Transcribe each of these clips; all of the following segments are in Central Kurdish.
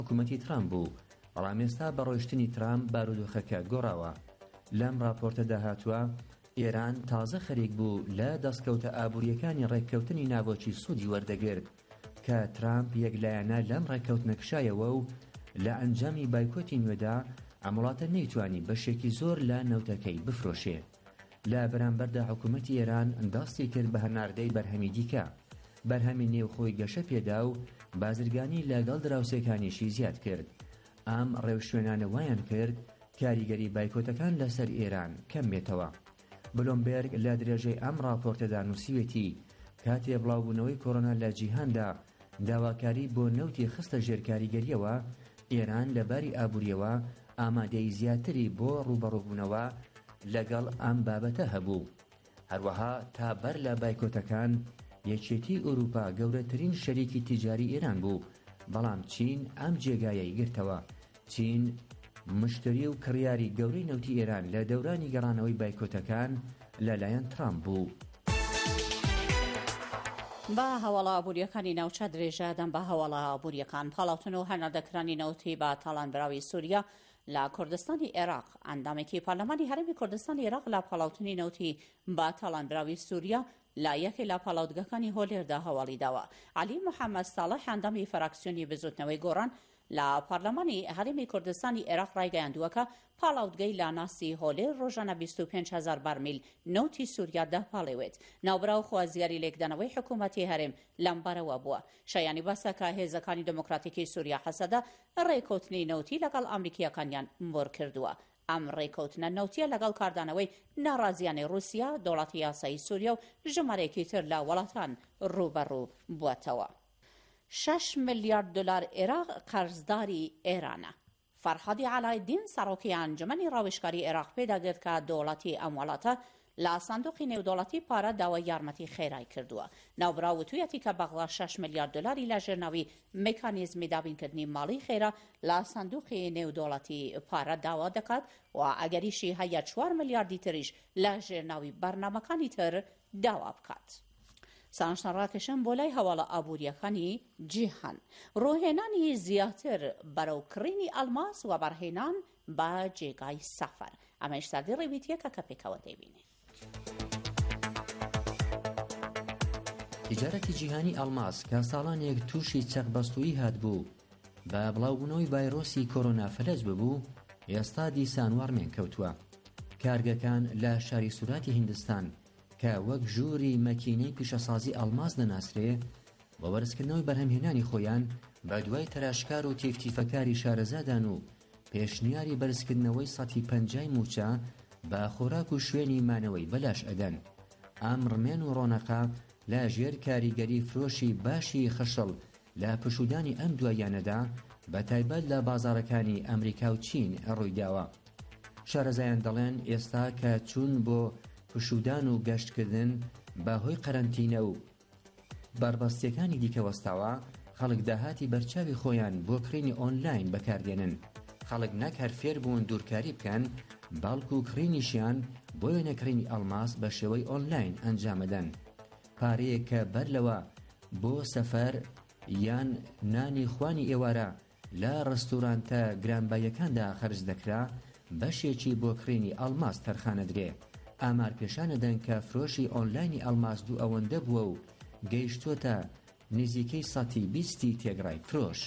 حکوومەتی ترامپ بوو، بەڵام ئێستا بە ڕۆیشتنی ترامپ بارودۆخەکە گۆڕاوە. لەم راپۆرتەدا هاتووە ئێران تازە خەریک بوو لە دەستکەوتە ئابوووریەکانی ڕێککەوتنی ناوەکی سوودی وەردەگرت کە ترامپ یەکلایەنە لەم ڕێککەوتنە کشایەوە و لە ئەنجامی بایکۆتی نوێدا ئەم وڵاتە نەیتوانی بەشێکی زۆر لە نەوتەکەی بفرۆشێ. لە بەرامبەردا حکوومەتی ئێران دەستی کرد بە هەناردەی بەرهەمی دیکە، بەرهەمی نێوخۆی گەشە پێدا و بازرگانی لەگەڵ دراوسێکانیشی زیاد کرد. ئەم ڕێوشوێنانە وایان کرد کاریگەری بایکۆتەکان لەسەر ئێران کەم بێتەوە. بلۆمبێرگ لە درێژەی ئەم راپۆرتەدا نووسیوێتی کاتێ بڵاوبوونەوەی کۆڕۆنا لە جیهاندا داواکاری بۆ نەوتی خستە ژێر کاریگەریەوە، ئێران لە باری ئابووریەوە ئامادەی زیاتری بۆ ڕوبەڕووبوونەوە لەگەڵ ئەم بابەتە هەبوو. هەروەها تا بەر لە بایکۆتەکان یەکێتی ئەوروپا گەورەترین شەریکی تیجاری ئێران بوو، بەڵام چین ئەم جێگایەی گرتەوە. چین مشتری و کڕیاری گەورەی نەوتی ئێران لە دەورانی گەڕانەوەی بایکۆتەکان لەلایەن ترامپ بوو. با هەواڵە ئابوووریەکانی ناوچە درێژەدەم بە هەواڵە ئابوووریەکان پاڵاوتن و هەناردەکرانی نەوتی بە تاڵانبراوی سووریا لە کوردستانی عێراق. ئەندامێکی پارلەمانی هەرێمی کوردستانی عێراق لە پاڵاوتنی نەوتی بە تاڵانبراوی سووریا لا یەکێ لە پاڵاوتگەکانی هۆلێردا هەواڵی داوە. علی محەممەد ساڵح ئەندامی فراکسیۆنی بزوتنەوەی گۆڕان لە پارلەمانی هەرێمی کوردستانی عێراق ڕایگەیاندووەکە پاڵاوتگەی لاناسی هۆلێر ڕۆژانە 25,000 بارمیل نەوتی سووریا دەپاڵێوێت. ناوبراو خوازیاری لێکدانەوەی حکوومەتی هەرێم لەمبارەوە بووە. شایانی باسەکە هێزەکانی دموکراتیکی سووریا حەسەدە ڕێککەوتنی نەوتی لەگەڵ ئەمریکیەکانیان مۆر کردووە. ئەم ڕێککەوتنە نەوتیە لەگەڵ کاردانەوەی ناڕازیانی رووسیا، دەوڵەتی یاسایی سووریا و ژمارەیەکی تر لە وڵاتان ڕوبەڕوو بووەتەوە. 6 ملیارد دلار عێراق قەرزداری ئێرانە. فەرهادی عەلایدین سەرۆکی ئەنجومەنی ڕاوێژکاری عێراق پێداگرت کە دەوڵەتی ئەم وڵاتە لە سندوقی نێودەوڵەتی پارە داوای یارمەتی خێرای کردووە. ناوبراو وتوویەتی کە بەغڵا 6 ملیارد دلاری لە ژێرناوی مێکانیزمی دابینکردنی ماڵی خێرا لە سندوقی نێودەوڵەتی پارە داوا دەکات و ئەگەریشی هەیە 4 ملیاردی تریش لە ژێرناوی بەرنامەکانی تر داوا بکات. سانشتان ڕاکێشن بۆ لای هەواڵە ئابوووریەکانی جیهان. ڕۆهێنانی زیاتر بەرەو کڕینی ئەلماس و بەڕهێنان بە جێگای سەفەر. ئەمەش سادی ڕێویتیەکە کە پێکەوە دەبینێت. تیجارەتی جیهانی ئەلماس کە ساڵانێک تووشی چەقبەستووی هاتبوو بە بڵاوبوونەوەی ڤایرۆسی کۆرۆنا فەلەج ببوو، ئێستا دیسان وەڕمێن کەوتووە. کارگەکان لە شاری سوراتی هیندستان کە وەک ژووری مەکینەی پیشەسازی ئەلماس دەناسرێ بە وەرزکردنەوەی بەرهەمهێنانی خۆیان بە دوای تەراشکار و تیفتیفەکاری شارەزادان و پێشنیاری بەرزکردنەوەی 150 موچە بە خۆراک و شوێنی مانەوەی بەلاش ئەدەن. ئەم ڕمێن و ڕۆنەقە لە ژێر کاریگەری فرۆشی باشی خەشەڵ لە پشودانی ئەم دوایانەدا بە تایبەت لە بازاڕەکانی ئەمریکا و چین ڕوویداوە. شارەزایان دەڵێن ئێستا کە چوون بۆ پشودان و گەشتکردن بەهۆی قەرەنتینە و بەربەستیەکانی دیکەوەستاوە، خەڵک داهاتی بەرچاوی خۆیان بۆ کڕینی ئۆنلاین بەکاردێنن. خەڵک نەک هەر فێر بوون دوورکاری بکەن، باڵکو و کڕینیشیان بۆ وێنەکڕینی ئەلماس بە شێوەی ئۆنلاین ئەنجامەدەن. پارەیەک کە بەر لەوە بۆ سەفەر یان نانی خوانی ئێوارە لە ڕستورانتە گرانبایەکاندا خەرج دەکرا، بەشێکی بۆ کڕینی ئەلماس تەرخانەدرێ. ئامار پێشانەدەن کە فرۆشی ئۆنلاینی ئەلماس دوو ئەوەندە بووە و گەیشتۆتە نزیکەی 120 تێگڕای فرۆش.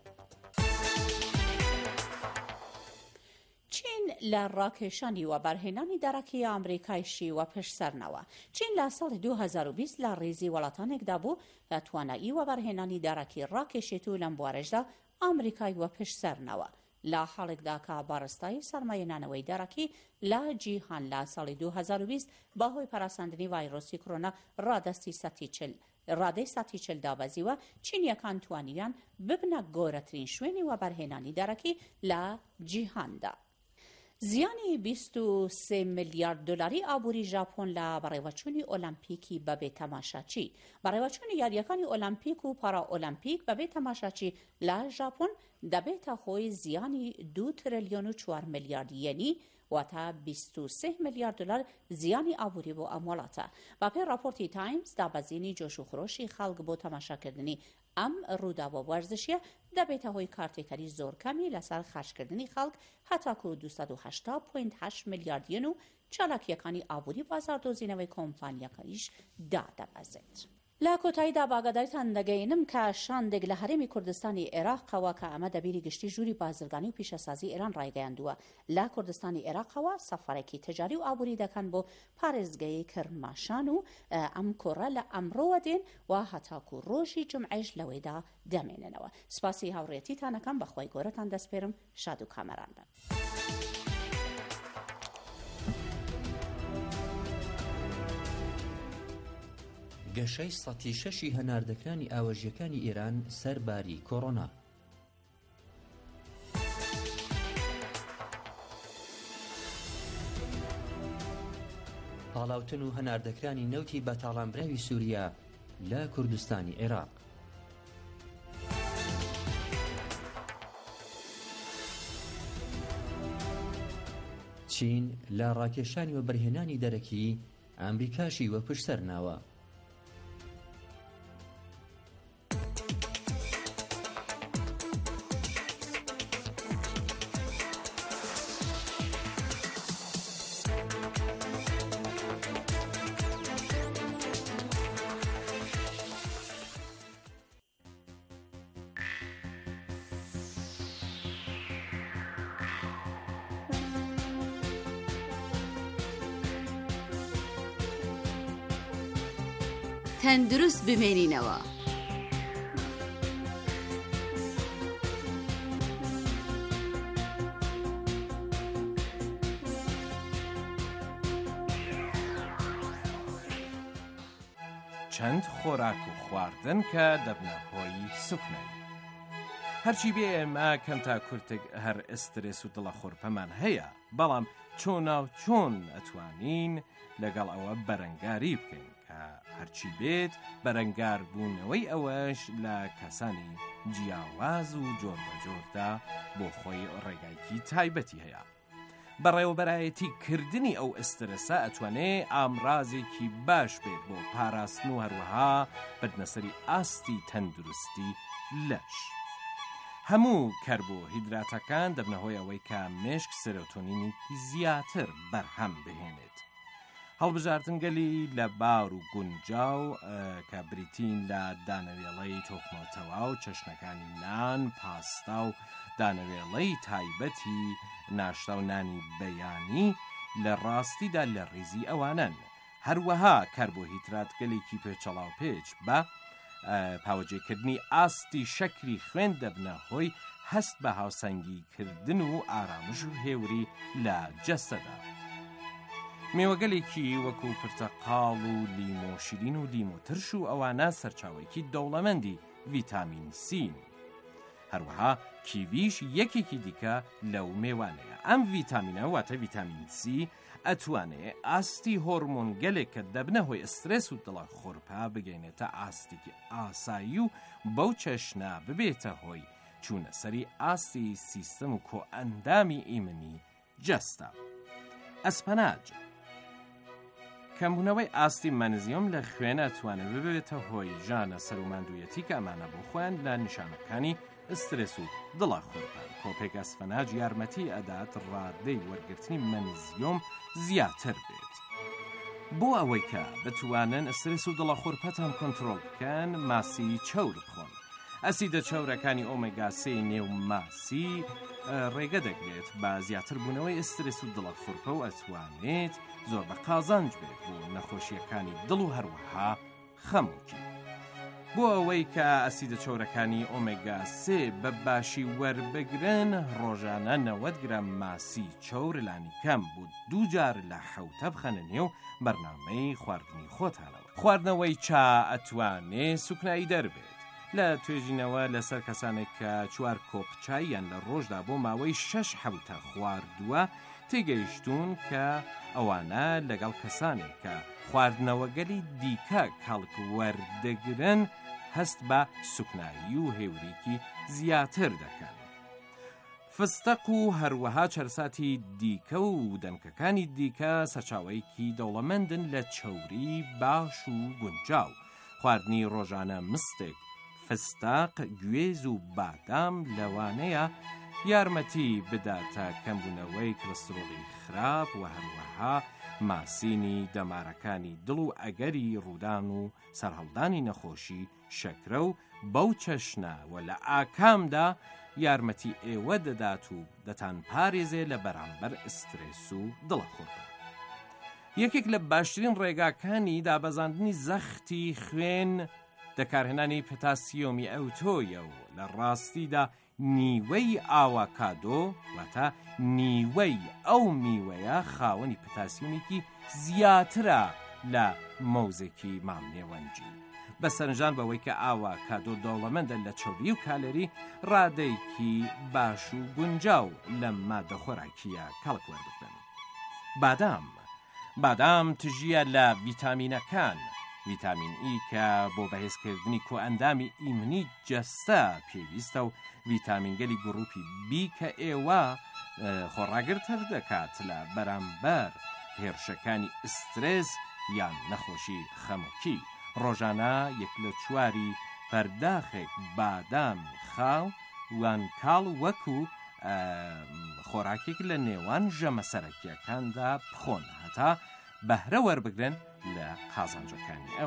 چین لە ڕاکێشانی و بەرهێنانی دەرەکی ئەمریکایشی وە پشسەرنەوە. چین لە ساڵی 2020 لە ڕێزی وڵاتانێکدا بوو کە توانایی و بەرهێنانی دەرەکی ڕاکێشێت و لەم بوارەشدا ئەمریکای وە پشسەرنەوە. لە حاڵێکدا کە باڕستایی سەرمایەنانەوەی دەرەکی لە جیهان لە ساڵی 2020 بەهۆی پەراساندنی ڤایرۆسی کۆرۆنا ڕادەی 140 دابەزیوە، چینیەکان توانیان ببنە گۆرەترین شوێنی وەبەرهێنانی دەرەکی لە جیهاندا. زیانی 23 ملیارد دلاری ئابووری ژاپۆن لە بەڕێوەچوونی ئۆلەمپیکی بەبێ تەماشاچی. بەڕێوەچوونی یاریەکانی ئۆلەمپیک و پارا ئۆلەمپیک بەبێ تەماشاچی لە ژاپۆن دەبێتە خۆی زیانی 2 تریلیۆن و 4 ملیارد یەنی، واتە 23 ملیارد دلار زیانی ئابووری بۆ ئەم وڵاتە. با پێی راپۆرتی تایمز، دابەزینی جۆش و خۆشی خەڵک بۆ تەماشاکردنی ئەم ڕووداوە وەرزشیە دەبێتە هۆی کارتێکەری زۆر کەمی لەسەر خەرجکردنی خەڵک هەتاکو 280.8 میلیارد یەن و چالاکیەکانی ئابووری بازاڕدۆزینەوەی کۆمپانیەکەیش دادەبەزێت. لە کۆتاییدا باگاداریتان دەگەینم کە شاندێک لە هەرێمی کوردستانی عێراقەوە کە ئەمە دەبیری گشتی ژووری بازرگانی و پیشەسازی ئێران ڕایگەیاندووە لە کوردستانی عێراقەوە سەفەرێکی تجاری و ئابووری دەکەن بۆ پارێزگای کرماشان و ئەم کۆڕە لە ئەمڕۆوە دێن و هەتاکو ڕۆژی جمعەیش لەوەیدا دەمێننەوە. سپاسی هاوڕێتیتانەکەم بەخوای گەورەتان دەسپێرم. شاد و کامەران بن. گەشەی 106 هەناردەکانی ئاوەژیەکانی ئێران سەرباری کۆڕۆنا. پاڵاوتن و هەناردەکانی نەوتی بەتاڵانبراوی سووریا لە کوردستانی عێراق. چین لە ڕاکێشانی و بەرهێنانی دەرەکی ئەمریکاشی وە پشتسەر ناوە. تەندروست بمێنینەوە. چەند خۆراک و خواردن کە دەبنە هۆی سوکنەی. هەرچی بێ ئێمە کەم تا کورتێک هەر ئەسترێس و دڵە خۆرپەمان هەیە، بەڵام چۆناو چۆن ئەتوانین لەگەڵ ئەوە بەرەنگاری بکەین کە هەرچی بێت بەرەنگار بوونەوەی ئەوەش لە کەسانی جیاواز و جۆربەجۆردا بۆ خۆی ڕێگایکی تایبەتی هەیە. بەڕێوەبەرایەتی کردنی ئەو ئەسترەسە ئەتوانێ ئامڕازێکی باش بێت بۆ پاراستن و هەروەها بردنەسەری ئاستی تەندروستی لەش. هەموو کەربۆهیدراتەکان دەبنە هۆی ئەوەی کە مێشک سێرۆتۆنینێکی زیاتر بەرهەم بهێنێت. هەڵبژاردنگەلی لە باور و گونجاو کە بریتین لە دانەوێڵەی تۆکمۆتەوا و چەشنەکانی نان، پاستا و دانەوێڵەی تایبەتی ناشتا و نانی بەیانی لە ڕاستیدا لە ڕێزی ئەوانن. هەروەها کەربۆهیدراتگەلێکی پێچەڵاو پێچ بە پاوەجێکردنی ئاستی شەکری خوێن دەبنە هۆی هەست بە هاوسەنگیکردن و ئارامش و هێوری لە جەستەدا. میوەگەلێکی وەکو پرتەقاڵ و لیمۆشیرین و لیمۆترش و ئەوانە سەرچاوێکی دەوڵەمەندی ڤیتامین سین. هەروەها کیویش یەکێکی دیکە لەو میوانەیە. ئەم ڤیتامینە واتە ڤیتامین سی ئەتوانێت ئاستی هۆرمۆن گەلێک کە دەبنە هۆی ئەسترێس و دڵە خۆرپا بگەینێتە ئاستێکی ئاسایی و بەو چەشنە ببێتە هۆی چوونە سەری ئاستی سیستەم و کۆئەندامی ئیمنی جەستە. ئەسپەناج کەمبوونەوەی ئاستی مەنزیۆم لە خوێن ئەتوانێت ببێتە هۆی ژانە سەروماندوویەتی کە ئەمانە بۆ خۆیان لە نیشانەکانی ئسترێس و دڵە خۆرپان. کۆپێک ئەسپەناج یارمەتی ئەدات ڕادەی وەرگرتنی مەنزیۆم زیاتر بێت. بۆ ئەوەی کە بتوانن ئسترێس و دڵە خۆرپەتان کۆنتڕۆڵ بکەن، ماسی چەور بخۆن. ئەسیدە چەورەکانی ئۆمێگا 3 نێو ماسی ڕێگە دەگرێت بە زیاتر بوونەوەی ئسترێس و دڵە خۆرپە و ئەتوانێت زۆر بە قازانج بێت بۆ نەخۆشیەکانی دڵ و هەروەها خەموکی. بۆ ئەوەی کە ئەسیدە چەورەکانی ئۆمێگا 3 بە باشی وەربگرن، ڕۆژانە 90 گرام ماسی چەور لانی کەم بۆ 2 جار لە حەوتە بخەنە نێو بەرنامەی خواردنی خۆتانەوە. خواردنەوەی چا ئەتوانێت سوکنایی دەربێت. لە توێژینەوە لەسەر کەسانێک کە 4 کۆپ چاییان لە ڕۆژدا بۆ ماوەی 6 حەوتە خواردووە، تێگەیشتون کە ئەوانە لەگەڵ کەسانێک کە خواردنەوەگەلی دیکە کەڵک وەردەگرن هەست بە سوکنایی و هێوریکی زیاتر دەکەن. فستق و هەروەها چەرساتی دیکە و دەمکەکانی دیکە سەرچاوەیەکی دەوڵەمەندن لە چەوری باش و گونجاو. خواردنی ڕۆژانە مستێک، فستاق، گوێز و بادام لەوانەیە یارمەتی بداتە کەمبوونەوەی کلسترۆڵی خراپ و هەروەها ماسینی دەمارەکانی دڵ و ئەگەری ڕوودان و سەرهەڵدانی نەخۆشی شەکرە و بەو چەشنە و لە ئاکامدا یارمەتی ئێوە دەدات و دەتان پارێزێ لە بەرامبەر ئسترێس و دڵەخۆرپە. یەکێک لە باشترین ڕێگاکانی دابەزاندنی زەختی خوێن دەکارهێنانی پۆتاسیۆمی ئەوتۆیە و لە ڕاستیدا نیوەی ئاواکادۆ واتە نیوەی ئەو میوەیە خاوەنی پۆتاسیۆمێکی زیاترە لە مەوزێکی مامنێوەنجی. بە سەرنجان بەوەی کە ئاواکادۆ دەوڵەمەندە لە چۆبی و کالەری ڕادەیەکی باش و گونجاو لە مادە خۆراکیە کەڵک وەربگرن. بادام تژیە لە ڤیتامینەکان، ڤیتامین ئی کە بۆ بەهێزکردنی کۆئەندامی ئیمنی جەستە پێویستە و ڤیتامینگەلی گروپی بی کە ئێوە خۆڕاگرتر دەکات لە بەرامبەر هێرشەکانی ئسترێس یان نەخۆشی خەمۆکی. ڕۆژانە 1/4 پەرداخێک بادامی خاو وان کاڵ وەکو خۆراکێک لە نێوان ژەمە سەرەکیەکاندا بخۆن هەتا بەهرە وەربگرن لە قازانجەکانی ئەو.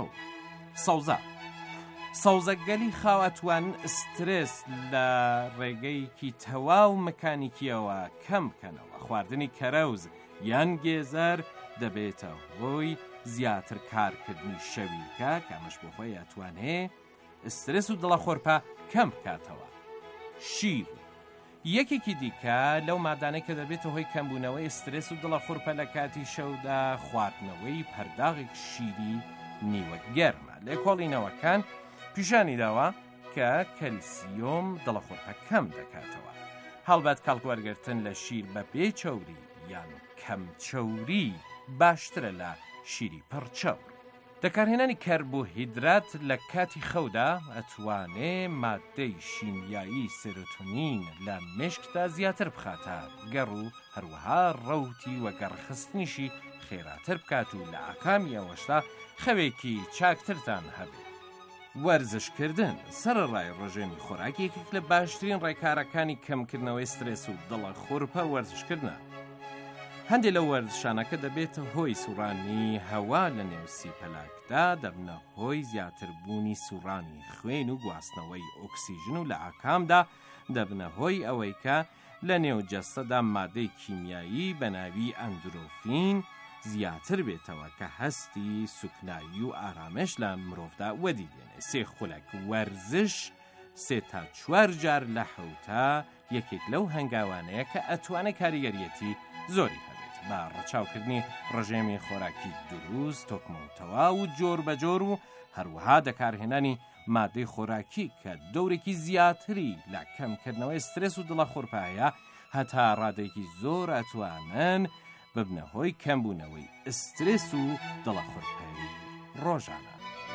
سەوزەگەلی خاوەتوان ئسترێس لە ڕێگەیەکی تەواو مەکانیکیەوە کەم بکەنەوە. خواردنی کەرەوز یان گێزەر دەبێتە هۆی زیاتر کارکردنی شەویلکە کامەش بۆ خۆی ئەتوانێ ئسترێس و دڵەخۆرپە کەم بکاتەوە. شیر یەکێکی دیکە لەو مادانەی کە دەبێتە هۆی کەمبوونەوەی ئسترێس و دڵەخۆرپە لە کاتی شەودا خواردنەوەی پەرداغێک شیری نیوە گەرمە. لێکۆڵینەوەکان پیشانی داوە کە کەلسیۆم دڵەخۆرپە کەم دەکاتەوە. هەڵبەت کاڵکوەرگرتن لە شیر بە بێچەوری یان کەم چەوری باشترە لە شیری پڕچەور. دەکارهێنانی کەربۆهیدرات لە کاتی خەودا ئەتوانێ مادەی شیمیایی سێرۆتۆنین لە مێشکدا زیاتر بخاتە گەڕ و هەروەها ڕەوتی وەگەڕخستنیشی خێراتر بکات و لە ئاکامی ئەوەشتا خەوێکی چاکترتان هەبێت. وەرزشکردن سەرەڕای ڕژێمی خۆراک یەکێک لە باشترین ڕێکارەکانی کەمکردنەوەی سترێس و دڵەخۆرپە وەرزشکردنە. هەندێک لە وەرزشانەکە دەبێتە هۆی سوڕانی هەوا لە نێوسی پەلاکدا، دەبنە هۆی زیاتربوونی سوڕانی خوێن و گواستنەوەی ئۆکسیژن و لە ئاکامدا دەبنە هۆی ئەوەی کە لە نێو جەستەدا مادەی کیمیایی بە ناوی ئەندرۆفین زیاتر بێتەوە کە هەستی سوکنایی و ئارامش لە مرۆڤدا وەدی دێنێ. 3 خولەک وەرزش 3 تا 4 جار لە حەوتا یەکێک لەو هەنگاوانەیە کە ئەتوانێت کاریگەریەتی زۆری هەبێت بە ڕەچاوکردنی ڕژێمی خۆراکی دروست، تۆکمەوتەوا و جۆر بە جۆر و هەروەها دەکارهێنانی مادەی خۆراکی کە دەورێکی زیاتری لە کەمکردنەوەی سترێس و دڵەخۆرپایە هەتا ڕادێکی زۆر ئەتوانن ببنە هۆی کەمبوونەوەی ئسترێس و دڵەخۆرپایی ڕۆژانە.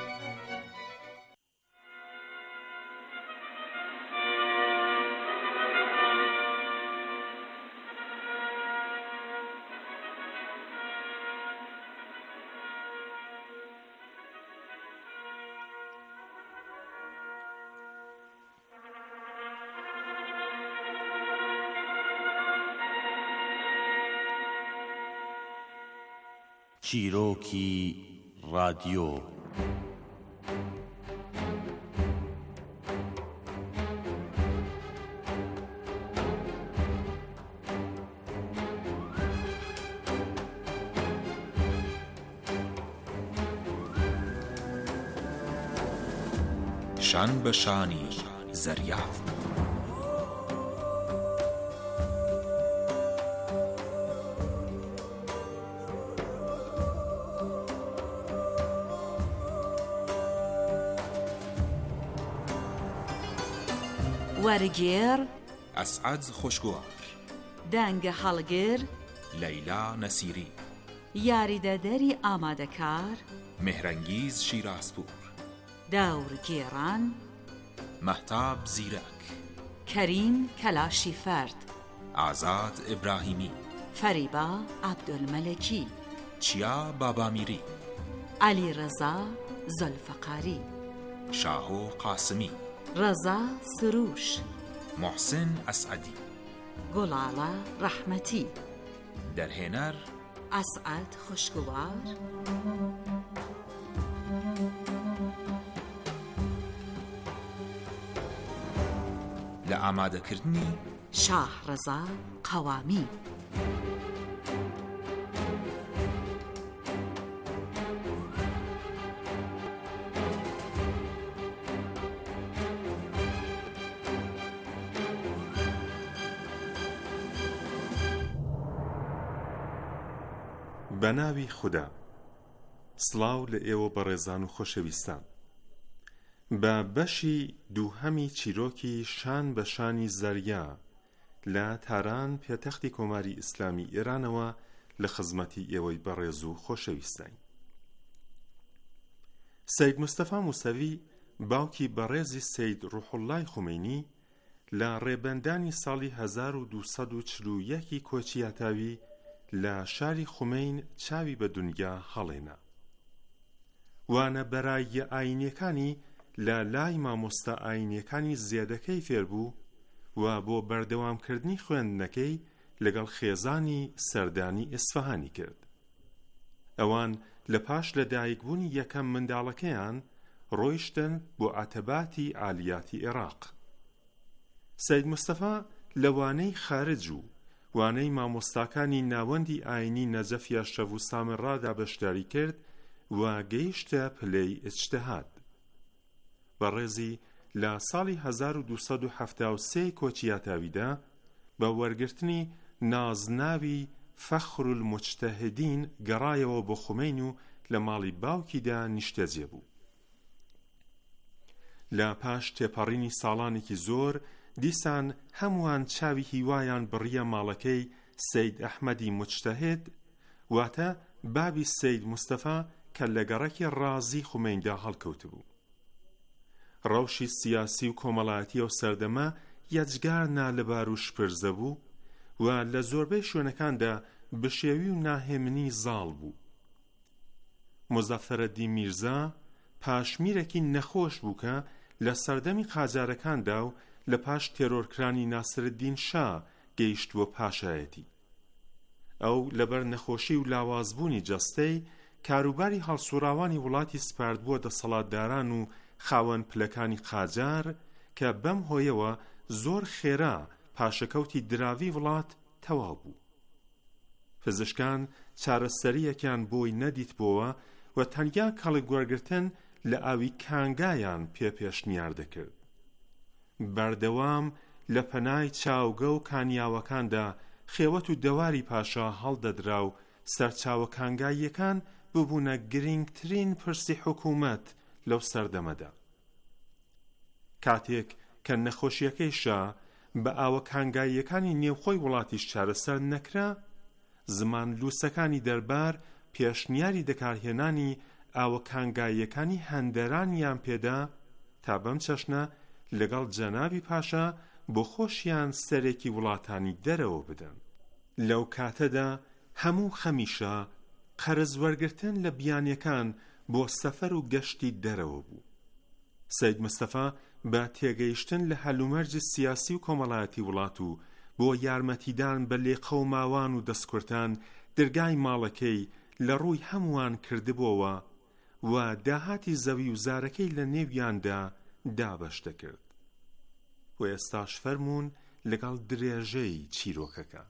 چیرۆکی رادیۆ. شان بە شانی زەریات. وەرگێڕ ئەسعەد خۆشگوار، دەنگە هەڵگر لەیلا نەسیری، یاریدەدەری ئامادەکار مهرەنگیز شیرازپور، داورگێڕان مەهتاب زیرەک، کەریم کەلاشی فەرد، ئازاد ئیبراهیمی، فەریبا عەبدولمەلەکی، چیا بابامیری، عەلیڕەزا زولفەقاری، شاهۆ قاسمی، ڕەزا سروش، محسن ئەسعەدی، گوڵاڵە ڕەحمەتی، دەرهێنەر ئەسعەد خوشگوار، لە ئامادەکردنی شاهڕەزا قەوامی. بەناوی خوددا. سڵاو لە ئێوە بەڕێزان و خۆشەویستان. بە بەشی دووهەمی چیرۆکی شان بە شانی زەریا لە تاران پێتەختی کۆماری ئیسلامی ئێرانەوە لە خزمەتی ئێوەی بەڕێز و خۆشەویستین. سەید مستەفا موسەوی باوکی بەڕێزی سەید ڕوحوڵڵای خومینی لە ڕێبەندانی ساڵی 1241 کۆچیاتاوی لە شاری خومین چاوی بە دنیا هەڵێنا. وانە بەرایە ئاینیەکانی لە لای مامۆستا ئاینیەکانی زیادەکەی فێربوو و بۆ بەردەوامکردنی خوێندنەکەی لەگەڵ خێزانی سەردانی ئیسفەهانی کرد. ئەوان لە پاش لەدایکبوونی یەکەم منداڵەکەیان ڕۆیشتن بۆ عەتەباتی عالیاتی عێراق. سەید مستەفا لەوانەی خارج و وانەی مامۆستاکانی ناوەندی ئاینی نەجەفیا شەڤ و سامێڕادا بەشداری کرد و گەیشتە پلەی ئیجتیهاد. بەڕێزی لە ساڵی 1273 کۆچیاتاویدا بە وەرگرتنی نازناوی فەخر المجتهدین گەڕایەوە بۆ خومین و لە ماڵی باوکیدا نیشتەجێ بوو. لە پاش تێپەڕینی ساڵانێکی زۆر دیسان هەمووان چاوی هیوایان بڕیە ماڵەکەی سەید ئەحمەدی مجتهد، واتە بابی سەید مستەفا کە لە گەڕەکی ڕازی خومیندا هەڵکەوت بوو. ڕەوشی سیاسی و کۆمەڵایەتی و سەردەمە یەجگار نالەبار و شپرزە بوو و لە زۆربەی شوێنەکاندا بشێوی و ناهێمنی زاڵ بوو. مزەفەرەدین میرزا پاشمیرێکی نەخۆش بوو کە لە سەردەمی قاجارەکاندا و لە پاش تێرۆرکرانی ناسرالدین شا گەیشتووە پاشایەتی. ئەو لەبەر نەخۆشی و لاوازبوونی جەستەی کاروباری هەڵسوراوانی وڵاتی سپاردبووە دەسەڵاتداران و خاوەن پلەکانی قاجار کە بەم هۆیەوە زۆر خێرا پاشەکەوتی دراوی وڵات تەواو بوو. پزیشکان چارەسەریەکیان بۆی نەدیت بۆوە و تەنیا کەڵک وەرگرتن لە ئاوی کانگایان پێشنیار دەکرد. بەردەوام لە پەنای چاوگە و کانیاوەکاندا خێوەت و دەواری پاشا هەڵدەدرا و سەرچاوە کانگاییەکان ببوونە گرنگترین پرسی حکوومەت لەو سەردەمەدا. کاتێک کە نەخۆشیەکەی شا بە ئاوە کانگاییەکانی نێوخۆی وڵاتیش چارەسەر نەکرا، زمان لووسەکانی دەربار پێشنیاری دەکارهێنانی ئاوە کانگاییەکانی هەندەرانیان پێدا تا بەم چەشنە لەگەڵ جەنابی پاشا بۆ خۆشیان سەرێکی وڵاتانی دەرەوە بدەن. لەو کاتەدا هەموو خەمیشە قەرز وەرگرتن لە بیانیەکان بۆ سەفەر و گەشتی دەرەوە بوو. سەید مستەفا بە تێگەیشتن لە هەلومەرجی سیاسی و کۆمەڵایەتی وڵات و بۆ یارمەتیدان بە لێقەوماوان و دەستکورتان دەرگای ماڵەکەی لە ڕووی هەمووان کردبووەوە و داهاتی زەوی و زارەکەی لە نێویاندا دابەش دەکرد. و ئێستاش فەرموون لەگەڵ درێژەی چیرۆکەکە.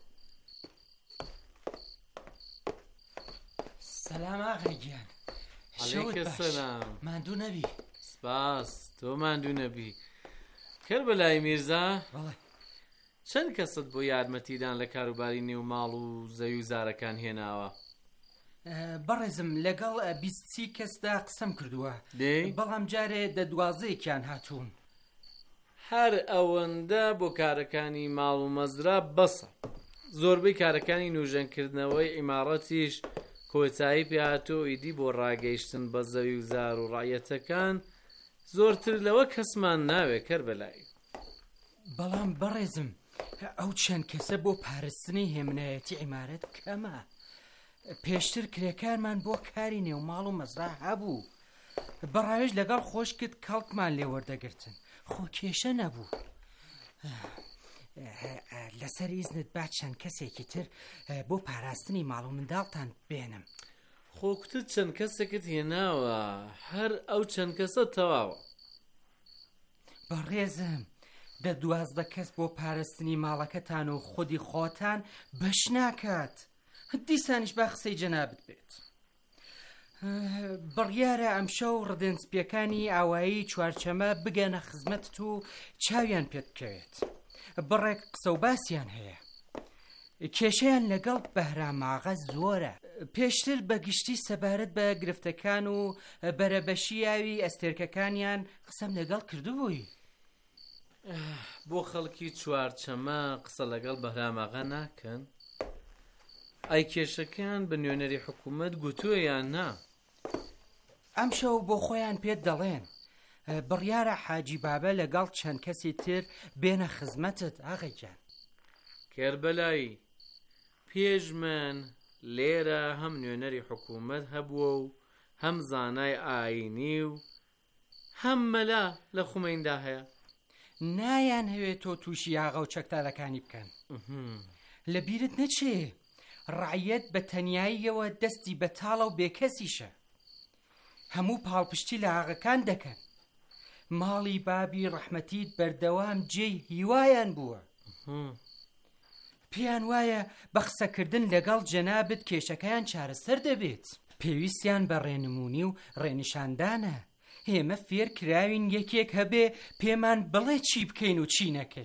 سەلام ئاغای گیان. عەلەیکە سەلام. ماندوو نەبی. سپاس، تۆ ماندوو نەبی. کرد بەلای میرزا؟ بەڵێ. چەند کەست بۆ یارمەتیدان لە کاروباری نێو ماڵ و زەوی و زارەکان هێناوە؟ بەڕێزم لەگەڵ 20 کەسدا قسەم کردووە، بەڵام جارێ 12 هاتوون. هەر ئەوەندە بۆ کارەکانی ماڵ و مەزرا بەسە. زۆربەی کارەکانی نوێژەنکردنەوەی عیمارەتیش کۆتایی پێهاتۆ ئیدی بۆ ڕاگەیشتن بە زەوی و زار و ڕایەتەکان زۆرتر لەوە کەسمان ناوێ کەربەلای. بەڵام بەڕێزم ئەو چەند کەسە بۆ پارستنی هێمنایەتی عیمارەت کەمە. پێشتر کرێکارمان بۆ کاری نێو ماڵ و مەزرا هەبوو. بەڕایش لەگەڵ خۆشکت کەڵکمان لێ وەردەگرتن خۆ کێشە نەبوو. لەسەر ئیزنت با چەند کەسێکی تر بۆ پاراستنی ماڵ و منداڵتان بێنم. خۆکتت چەند کەسێکت هێناوە، هەر ئەو چەند کەسە تەواوە. بەڕێزم، 12 کەس بۆ پاراستنی ماڵەکەتان و خودی خۆتان بەش ناکات. دیسانیش با قسەی جەنابەت بێت. بڕیارە ئەمشەو ڕدەنسپیەکانی ئاوایی چوارچەمە بگەنە خزمەتت و چاویان پێت بکەوێت. بڕێک قسە و باسییان هەیە. کێشەیان لەگەڵ بەهراماغا زۆرە. پێشتر بەگشتی سەبارەت بە گرفتەکان و بەرەبەشی ئاوی ئەستێرکەکانیان قسەم لەگەڵ کردبووی. بۆ خەڵکی چوارچەمە قسە لەگەڵ بەهراماغا ناکەن؟ ئای کێشەکان بە نوێنەری حکوومەت گوتووە یان نا؟ ئەم شەو بۆ خۆیان پێت دەڵێن. بڕیارە حاجی بابە لەگەڵ چەند کەسی تر بێنە خزمەتت ئاغەیجان. کێربەلایی، پێش من لێرە هەم نوێنەری حکوومەت هەبووە و هەم زانای ئاینی و هەم مەلا لە خومەیندا هەیە. نایان هەوێت تۆ تووشی ئاغا و چەکدارەکانی بکەن. لە بیرت نەچێ ڕعیەت بە تەنیاییەوە دەستی بەتاڵە و بێکەسیشە. هەموو پاڵپشتی لە ئاغەکان دەکەن. ماڵی بابی ڕەحمەتیت بەردەوام جێی هیوایان بووە. پێیان وایە بە قسەکردن لەگەڵ جەنابەت کێشەکەیان چارەسەر دەبێت. پێویستیان بە ڕێنمونی و ڕێنیشاندانە. ئێمە فێر کراوین یەکێک هەبێ پێمان بڵێ چی بکەین و چی نەکەین.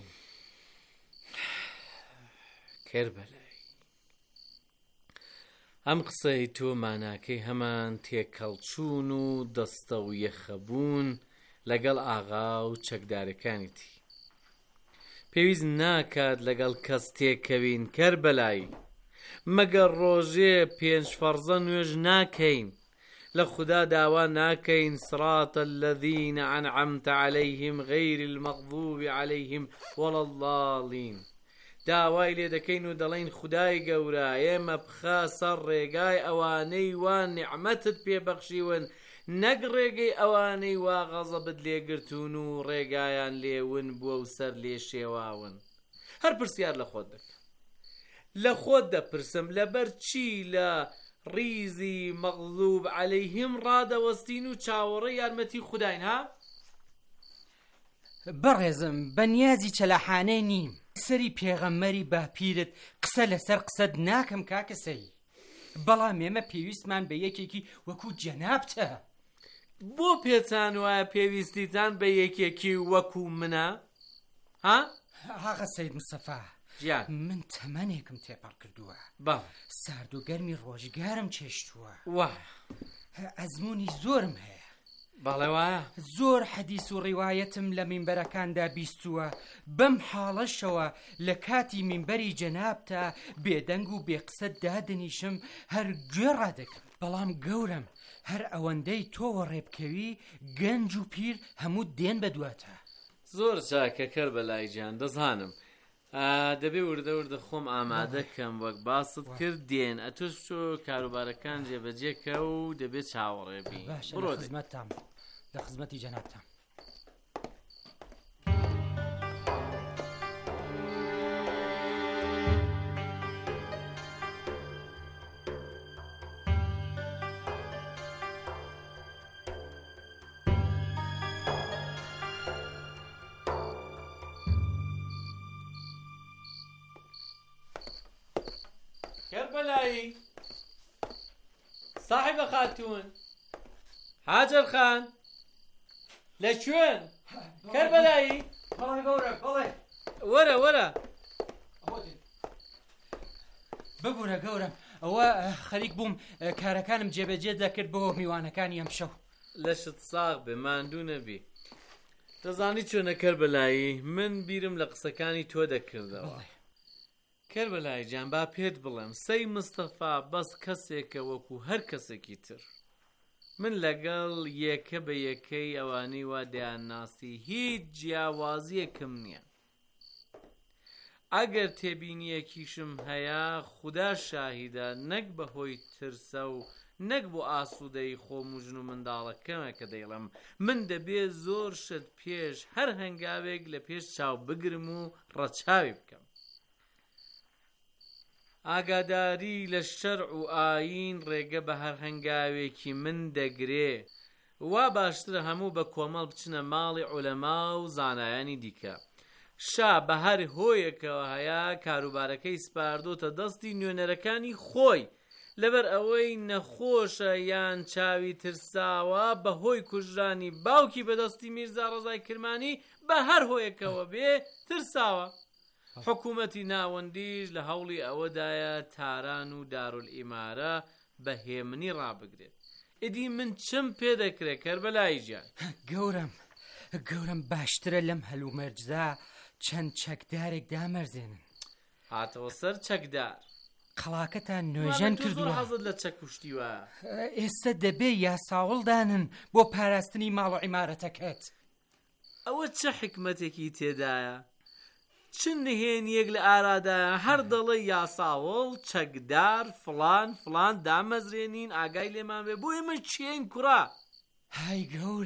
کێربەلای، ئەم قسەی تۆ ماناکەی هەمان تێکەڵچوون و دەستە و یەخەبوون لەگەڵ ئاغا و چەکدارەکانیتی. پێویست ناکات لەگەڵ کەس تێکەوین کەربەلایی، مەگەر ڕۆژێ 5 فەرزە نوێژ ناکەین، لە خوددا داوا ناکەین صراط الذين أنعمت عليهم غير المغضوب عليهم ولا الضالين. داوای لێ دەکەین و دەڵێن خودای گەورە ئێمە بخە سەر ڕێگای ئەوانەی وان نیعمەتت پێبەخشیون، نەک ڕێگەی ئەوانەی وا غەزەبت لێگرتون و ڕێگایان لێون بووە و سەر لێ شێواون. هەر پرسیار لە خۆت دەکەم، لە خۆت دەپرسم لەبەر چی لە ڕیزی مەغضوب عەلەیهم ڕادەوەستین و چاوەڕێ یارمەتی خوداین ها؟ بەڕێزم، بەنیازی چەلاحانەی نیم. سەری پێغەممەری باپیرت قسە لەسەر قسەت ناکەم کاکەسەی، بەڵام ئێمە پێویستمان بە یەکێکی وەکو جەنابتە. بۆ پێتان وایە پێویستیتان بە یەکێکی وەکو منە؟ ها؟ ئاغا سەید مستەفا، من تەمەنێکم تێپەڕ کردووە. سارد و گەرمی ڕۆژگارم چێشتووە. ئەزمموی زۆرم هەیە. بەڵێ وایە؟ زۆر حەدیث و ڕیوایەتم لە مینبەرەکاندا بیستووە. بەم حاڵەشەوە لە کاتی مینبەری جەنابتە بێدەنگ و بێقسە دادنیشم هەر گوێ ڕادەکەم. بەڵام گەورم، هەر ئەوەندەی تۆوە ڕێبکەوی گەنج و پیر هەموو دێن بەدواتە. زۆر چاکە کەربەلای گیان، دەزانم. دەبێ وردە وردە خۆم ئامادەکەم وەک باست کرد دێن ئەتۆش چۆ کاروبارەکان جێبەجێکە و دەبێت چاوەڕێبی. بڕۆ خزمەتتان، لە خزمەتی جەنابتان. کەربەلایی، صاحبە خاتوون، حاجەر خان، لەکوێن؟ کەربەلایی، بەڵێ گەورە، بەڵێ. وەرە وەرە. ببوورە گەورم، ئەوە خەریک بووم کارەکانم جێبەجێ دەکرد بۆ میوانەکانی ئەم شەو. لەشت ساغ بێ، ماندوو نەبی. دەزانی چۆنە کەربەلایی، من بیرم لە قسەکانی تۆ دەکردەوە. کەربەلای جان، با پێت بڵێم سەی مستەفا بەس کەسێکە وەکو هەر کەسێکی تر. من لەگەڵ یەکە بە یەکەی ئەوانەی وا دەیانناسی هیچ جیاوازیەکم نییە. ئەگەر تێبینیەکیشم هەیە خوددا شاهیدە، نەک بەهۆی ترسە و نەک بۆ ئاسوودەی خۆم و ژن و منداڵەکەمە کە دەیڵم من دەبێت زۆر شت پێش هەر هەنگاوێک لە پێش چاو بگرم و ڕەچاوی بکەم. ئاگاداری لە شەرع و ئاین ڕێگە بە هەر هەنگاوێکی من دەگرێ، وا باشترە هەموو بە کۆمەڵ بچنە ماڵی عولەما و زانایانی دیکە. شا بە هەر هۆیەکەوە هەیە کاروبارەکەی سپاردۆتە دەستی نوێنەرەکانی خۆی، لەبەر ئەوەی نەخۆشە یان چاوی ترساوە بە هۆی کوژرانی باوکی بەدەستی میرزا ڕەزای کرمانی بە هەر هۆیەکەوە بێ ترساوە. حکوومەتی ناوەندیش لە هەوڵی ئەوەدایە تاران و دارولئیمارە بە هێمنی ڕابگرێت. ئیدی من چم پێ دەکرێت کەربەلای گیان؟ گەورم باشترە لەم هەلومەرجدا چەند چەکدارێک دامەرزێنن. هاتەوە سەر چەکدار قەڵاکەتان نوێژەن کردووە. حەزت لە چەکوشتیوە؟ ئێستا دەبێ یاساوڵدانن بۆ پاراستنی ماڵ و عیمارەتەکەت. ئەوە چه حکمەتێکی تێدایە؟ چ نهێنیەک لە ئارادایە هەر دەڵێ یاساوڵ چەکدار فڵان دامەزرێنین ئاگای لێمان بێ، بۆی من چێن کوڕا؟ های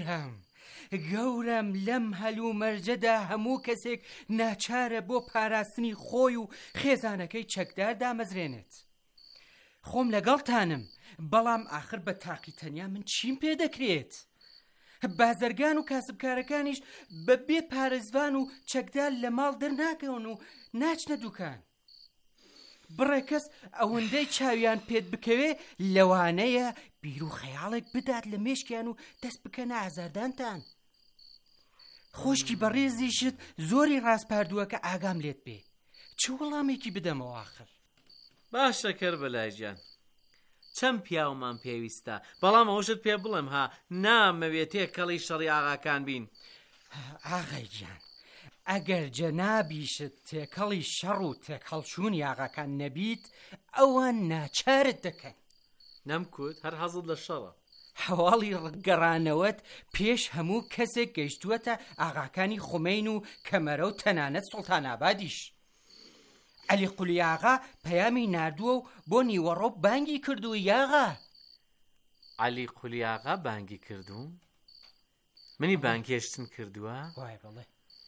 گەورم لەم هەلومەرجەدا هەموو کەسێک ناچارە بۆ پاراستنی خۆی و خێزانەکەی چەکدار دامەزرێنێت. خۆم لەگەڵتانم، بەڵام ئاخر بە تاقی تەنیا من چیم پێ دەکرێت؟ بازرگان و کاسبکارەکانیش بە بێ پارێزوان و چەکدار لە ماڵ دەرناکەون و ناچنە دوکان. بڕێ کەس ئەوەندەی چاویان پێت بکەوێ لەوانەیە بیر و خەیاڵێک بدات لە مێشکیان و دەست بکەنە ئازاردانتان. خۆشکی بەڕێزیشت زۆری ڕاستپاردووە کە ئاگام لێت بێ. چ وەڵامێکی بدەمەوە آخر؟ باشە کەربەلای گیان، چەند پیاومان پێویستە، بەڵام ئەوشت پێ بڵێم ها نامەوێت تێکەڵی شەڕی ئاغاکان بین. ئاغای گیان، ئەگەر جەنابیشت تێکەڵی شەڕ و تێکەڵچوونی ئاغاکان نەبیت ئەوان ناچارت دەکەن. نەمکوت هەر حەزت لە شەڕە. هەواڵی ڕگەڕانەوەت پێش هەموو کەسێک گەیشتووەتە ئاغاکانی خومین و کەمەرە و تەنانەت سوڵتانابادیش. عەلی قولی ئاغا پەیامی ناردووە و بۆ نیوەڕۆ بانگی کردووە. یاغا عەلی قولی ئاغا بانگی کردووم؟ منی بانگێشتن کردووە؟ وای بەڵێ.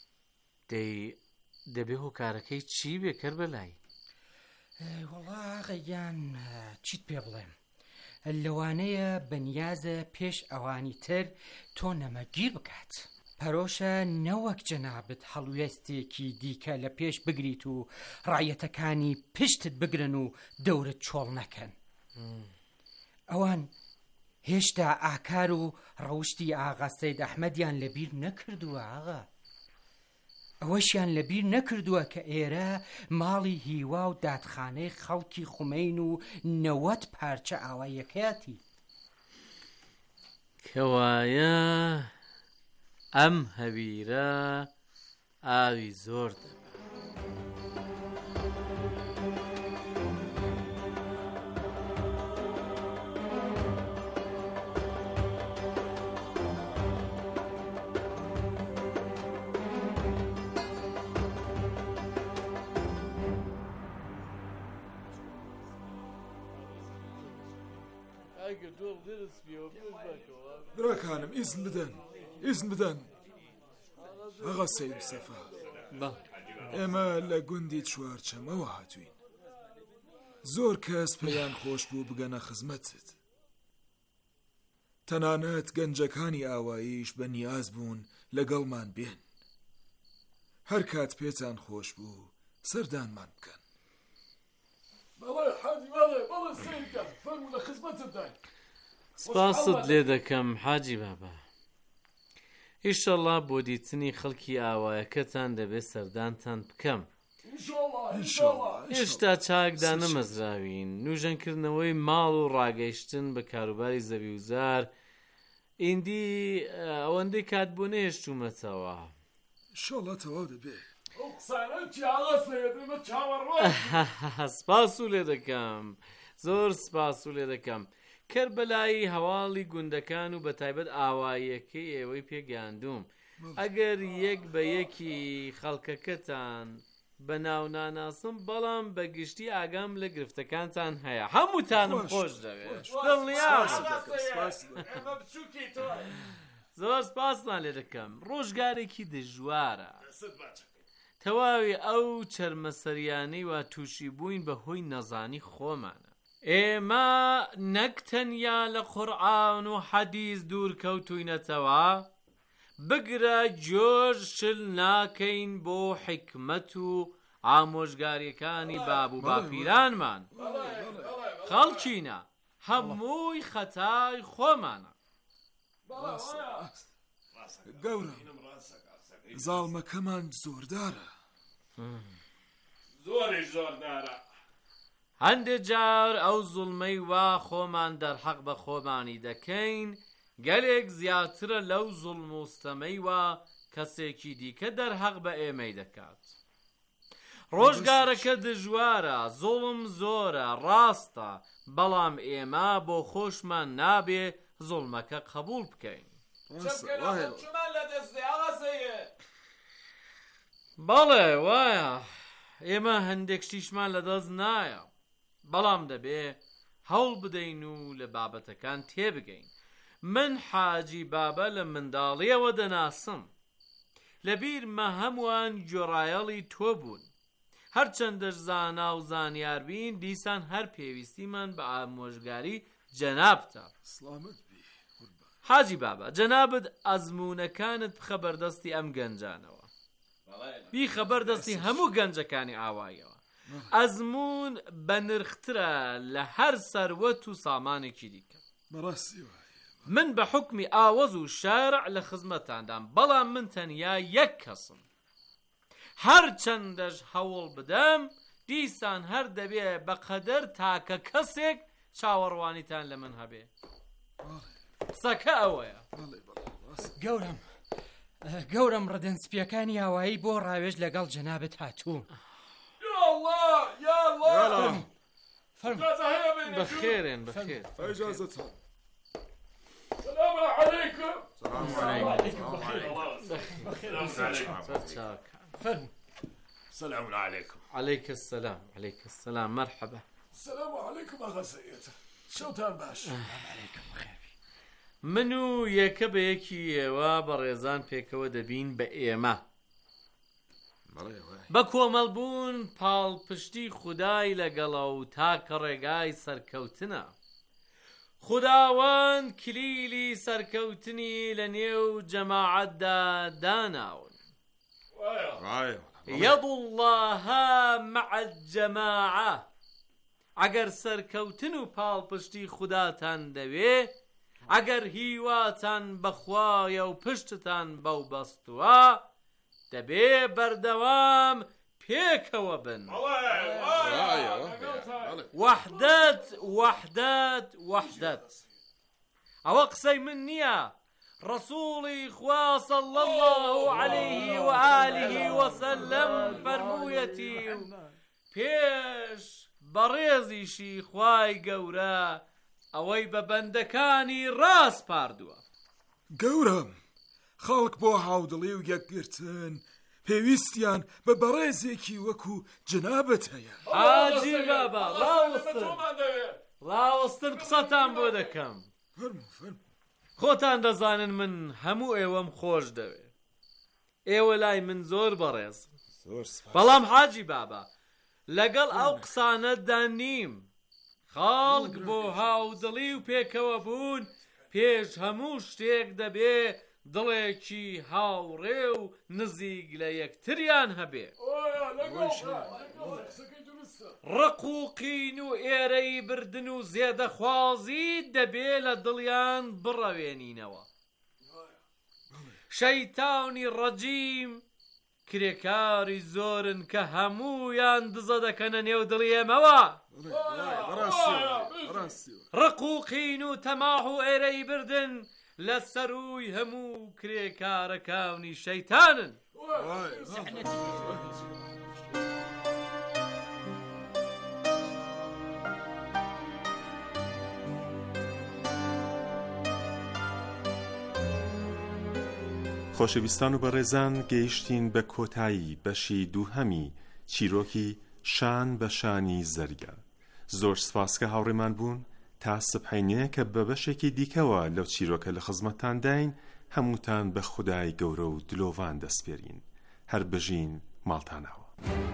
دەبێ هۆکارەکەی چی بێ کەربەلای؟ وەڵا ئاغایان چیت پێ بڵێم، لەوانەیە بەنیازە پێش ئەوانی تر تۆ نەمەگیر بکات. پەرۆشە نەوەک جەنابەت هەڵوێستێکی دیکە لە پێش بگریت و ڕایەتەکانی پشتت بگرن و دەورت چۆڵ نەکەن. ئەوان هێشتا ئاکار و ڕەوشتی ئاغا سەید ئەحمەدیان لەبیر نەکردووە. ئاغا ئەوەشیان لەبیر نەکردووە کە ئێرە ماڵی هیوا و دادخانەی خەڵکی خومین و 90 پارچە ئاوایەکەتی. کەوایە ئەم هەویرە ئاوی زۆر دەبێت. براکانم ئیزن بدەن ئاغا سەید سەفا، ئێمە لە گوندی چوارچەمەوە هاتووین. زۆر کەس پێیان خۆش بوو بگەنە خزمەتت. تەنانەت گەنجەکانی ئاواییش بە نیاز بوون لەگەڵمان بێن. هەر کات پێتان خۆش بوو سەردانمان بکەن. بەڵێ حاجی بەڵێ سەیدە فەرموو لە خزمەتت داین. سپاست لێ دەکەم حاجی بابا. ئیشەڵڵا بۆ دیتنی خەڵکی ئاوایەکەتان دەبێت سەردانتان بکەم. هێشتا چاکدا نەمەزراوین. نوژەنکردنەوەی ماڵ و ڕاگەیشتن بە کاروباری زەویوزار ئیندی ئەوەندەی کات بۆ نەهێشتوومەتەوە. ئیشەڵڵا تەواو دەبێت. سپاس لێ دەکەم، زۆر سپاس لێ دەکەم. کەربەلایی هەواڵی گوندەکان و بە تایبەت ئاواییەکەی ئێوەی پێگەاندوم. ئەگەر یەک بە یەکی خەڵکەکەتان بە ناو ناناسم بەڵام بە گشتی ئاگام لە گرفتەکانتان هەیە هەمووتانم خۆش دەوێت زۆر سپاسمان لێ دەکەم ڕۆژگارێکی دژوارە تەواوی ئەو چەرمەسەریانەی وا تووشی بووین بەهۆی نەزانی خۆمانە ئێمە نەک تەنیا لە قورئان و حەدیث دوورکەوتووینەتەوە بگرە جۆر شل ناکەین بۆ حکمت و ئامۆژگاریەکانی باب و باپیرانمان خەڵکینە هەمووی خەتای خۆمانە گەورە زاڵمەکەمان زۆردارە زۆریش زۆردارە هەندێک جار ئەو زوڵمەی وا خۆمان دەرحەق بە خۆمانی دەکەین گەلێک زیاترە لەو زوڵم و ستەمەی وا کەسێکی دیکە دەرحەق بە ئێمەی دەکات ڕۆژگارەکە دژوارە زوڵم زۆرە ڕاستە بەڵام ئێمە بۆ خۆشمان نابێ زوڵمەکە قبول بکەین بەڵێ وایە ئێمە هەندێک شتیشمان لەدەست نایە بەڵام دەبێ هەوڵ بدەین و لە بابەتەکان تێبگەین من حاجی بابە لە منداڵیەوە دەناسم لەبیرمە هەمووان گۆڕایەڵی تۆ بوون هەرچەندەش زانا و زانیار بین دیسان هەر پێویستیمان بە ئامۆژگاری جەنابتە حاجی بابە جەنابت ئەزمونەکانت بخە بەردەستی ئەم گەنجانەوە بیخە بەردەستی هەموو گەنجەکانی ئاوایەوە ئەزمون بە نرخترە لە هەر سەروەت و سامانێکی دیکە من بە حکمی ئاوەز و شارع لە خزمەتاندام بەڵام من تەنیا یەک کەسم هەر چەندەش هەوڵ بدەم دیسان هەر دەبێ بە قەدەر تاکە کەسێک چاوەڕوانیتان لە من هەبێ قسەکە ئەوەیە گەورم ڕدەنسپیەکانی هاوایی بۆ ڕاوێژ لەگەڵ جەنابەت هاتووم بەخێرێن بەخێر السلام عليكم السلام عليكم عليك السلام عليك السلام مرحبا السلام عليكم أغا سيد شوتان باش عليكم بخير منو یەکە بە یەکی ئێوە بە ڕێزان پێکەوە دەبین بە ئێمە بە کۆمەڵبوون پاڵپشتی خودای لەگەڵە و تاکە ڕێگای سەرکەوتنە خوداوەند کلیلی سەرکەوتنی لە نێو جەماعەتدا داناون يد الله مع الجماعة ئەگەر سەرکەوتن و پاڵپشتی خوداتان دەوێ ئەگەر هیواتان بەخوایە و پشتتان بەو بەستووە دەبێ بەردەوام پێکەوە بن وحدەت وحدەت وحدەت ئەوە قسەی من نییە ڕسوڵی خوا صلی الله عليه وآله وسلم فەرموویەتی پێش بەڕێزیشی خوای گەورە ئەوەی بە بەندەکانی ڕاست پاردووە گەورم خەڵک بۆ هاودڵی و یەکگرتن پێویستیان بە بەڕێزێکی وەکو جەنابەت هەیە حاجی بابا ڕاوەستن قسەتان بۆ دەکەم خۆتان دەزانن من هەموو ئێوەم خۆش دەوێ ئێوە لای من زۆر بەڕێز بەڵام حاجی بابا لەگەڵ ئەو قسانەتدا نیم خەڵک بۆ هاودڵی و پێکەوە بوون پێش هەموو شتێک دەبێ دڵێکی هاوڕێ و نزیک لە یەکتریان هەبێ ڕق و قین و ئێرەی بردن و زێدەخوازی دەبێ لە دڵیان بڕەوێنینەوە شەیتانی ڕەجیم کرێکاری زۆرن کە هەموویان دزە دەکەنە نێو دڵی ئێمەوە ڕق و قین و تەماح و ئێرەی بردن لە سەروی هەموو کرێکارەکانی شەیتانن خۆشەویستان و بەڕێزان گەیشتین بە کۆتایی بەشی دووهەمی چیرۆکی شان بە شانی زەرگە. زۆر سپاسکە هاوڕێمان بوون تا سبحینێ کە بە بەشێکی دیکەوە لەو چیرۆکە لە خزمەتتان داین هەمووتان بە خودای گەورە و دلۆڤان دەسپێرین. هەر بژین ماڵتانەوە.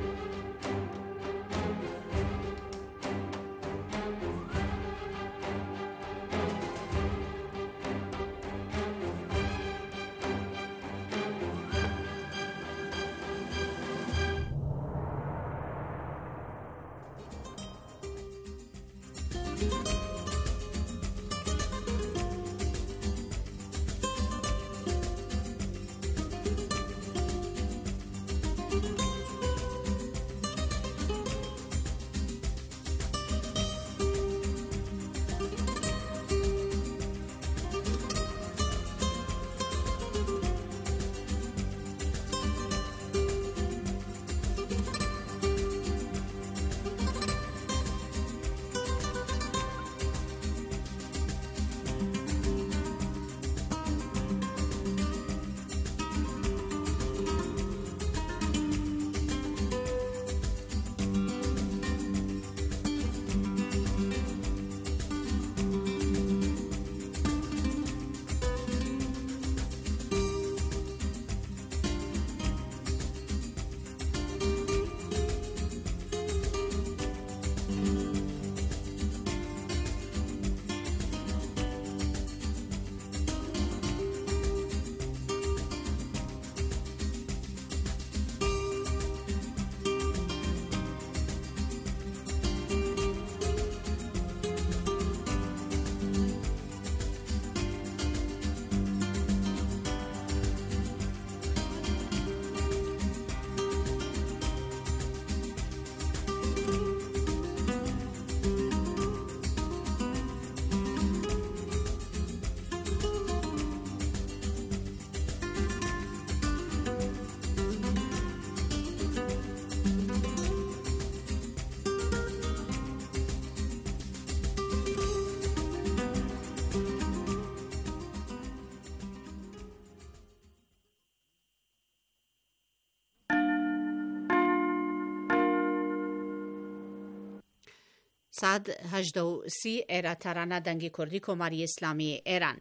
سعد 1830 ئێرە تارانە دەنگی کوردی کۆماری ئیسلامی ئێران.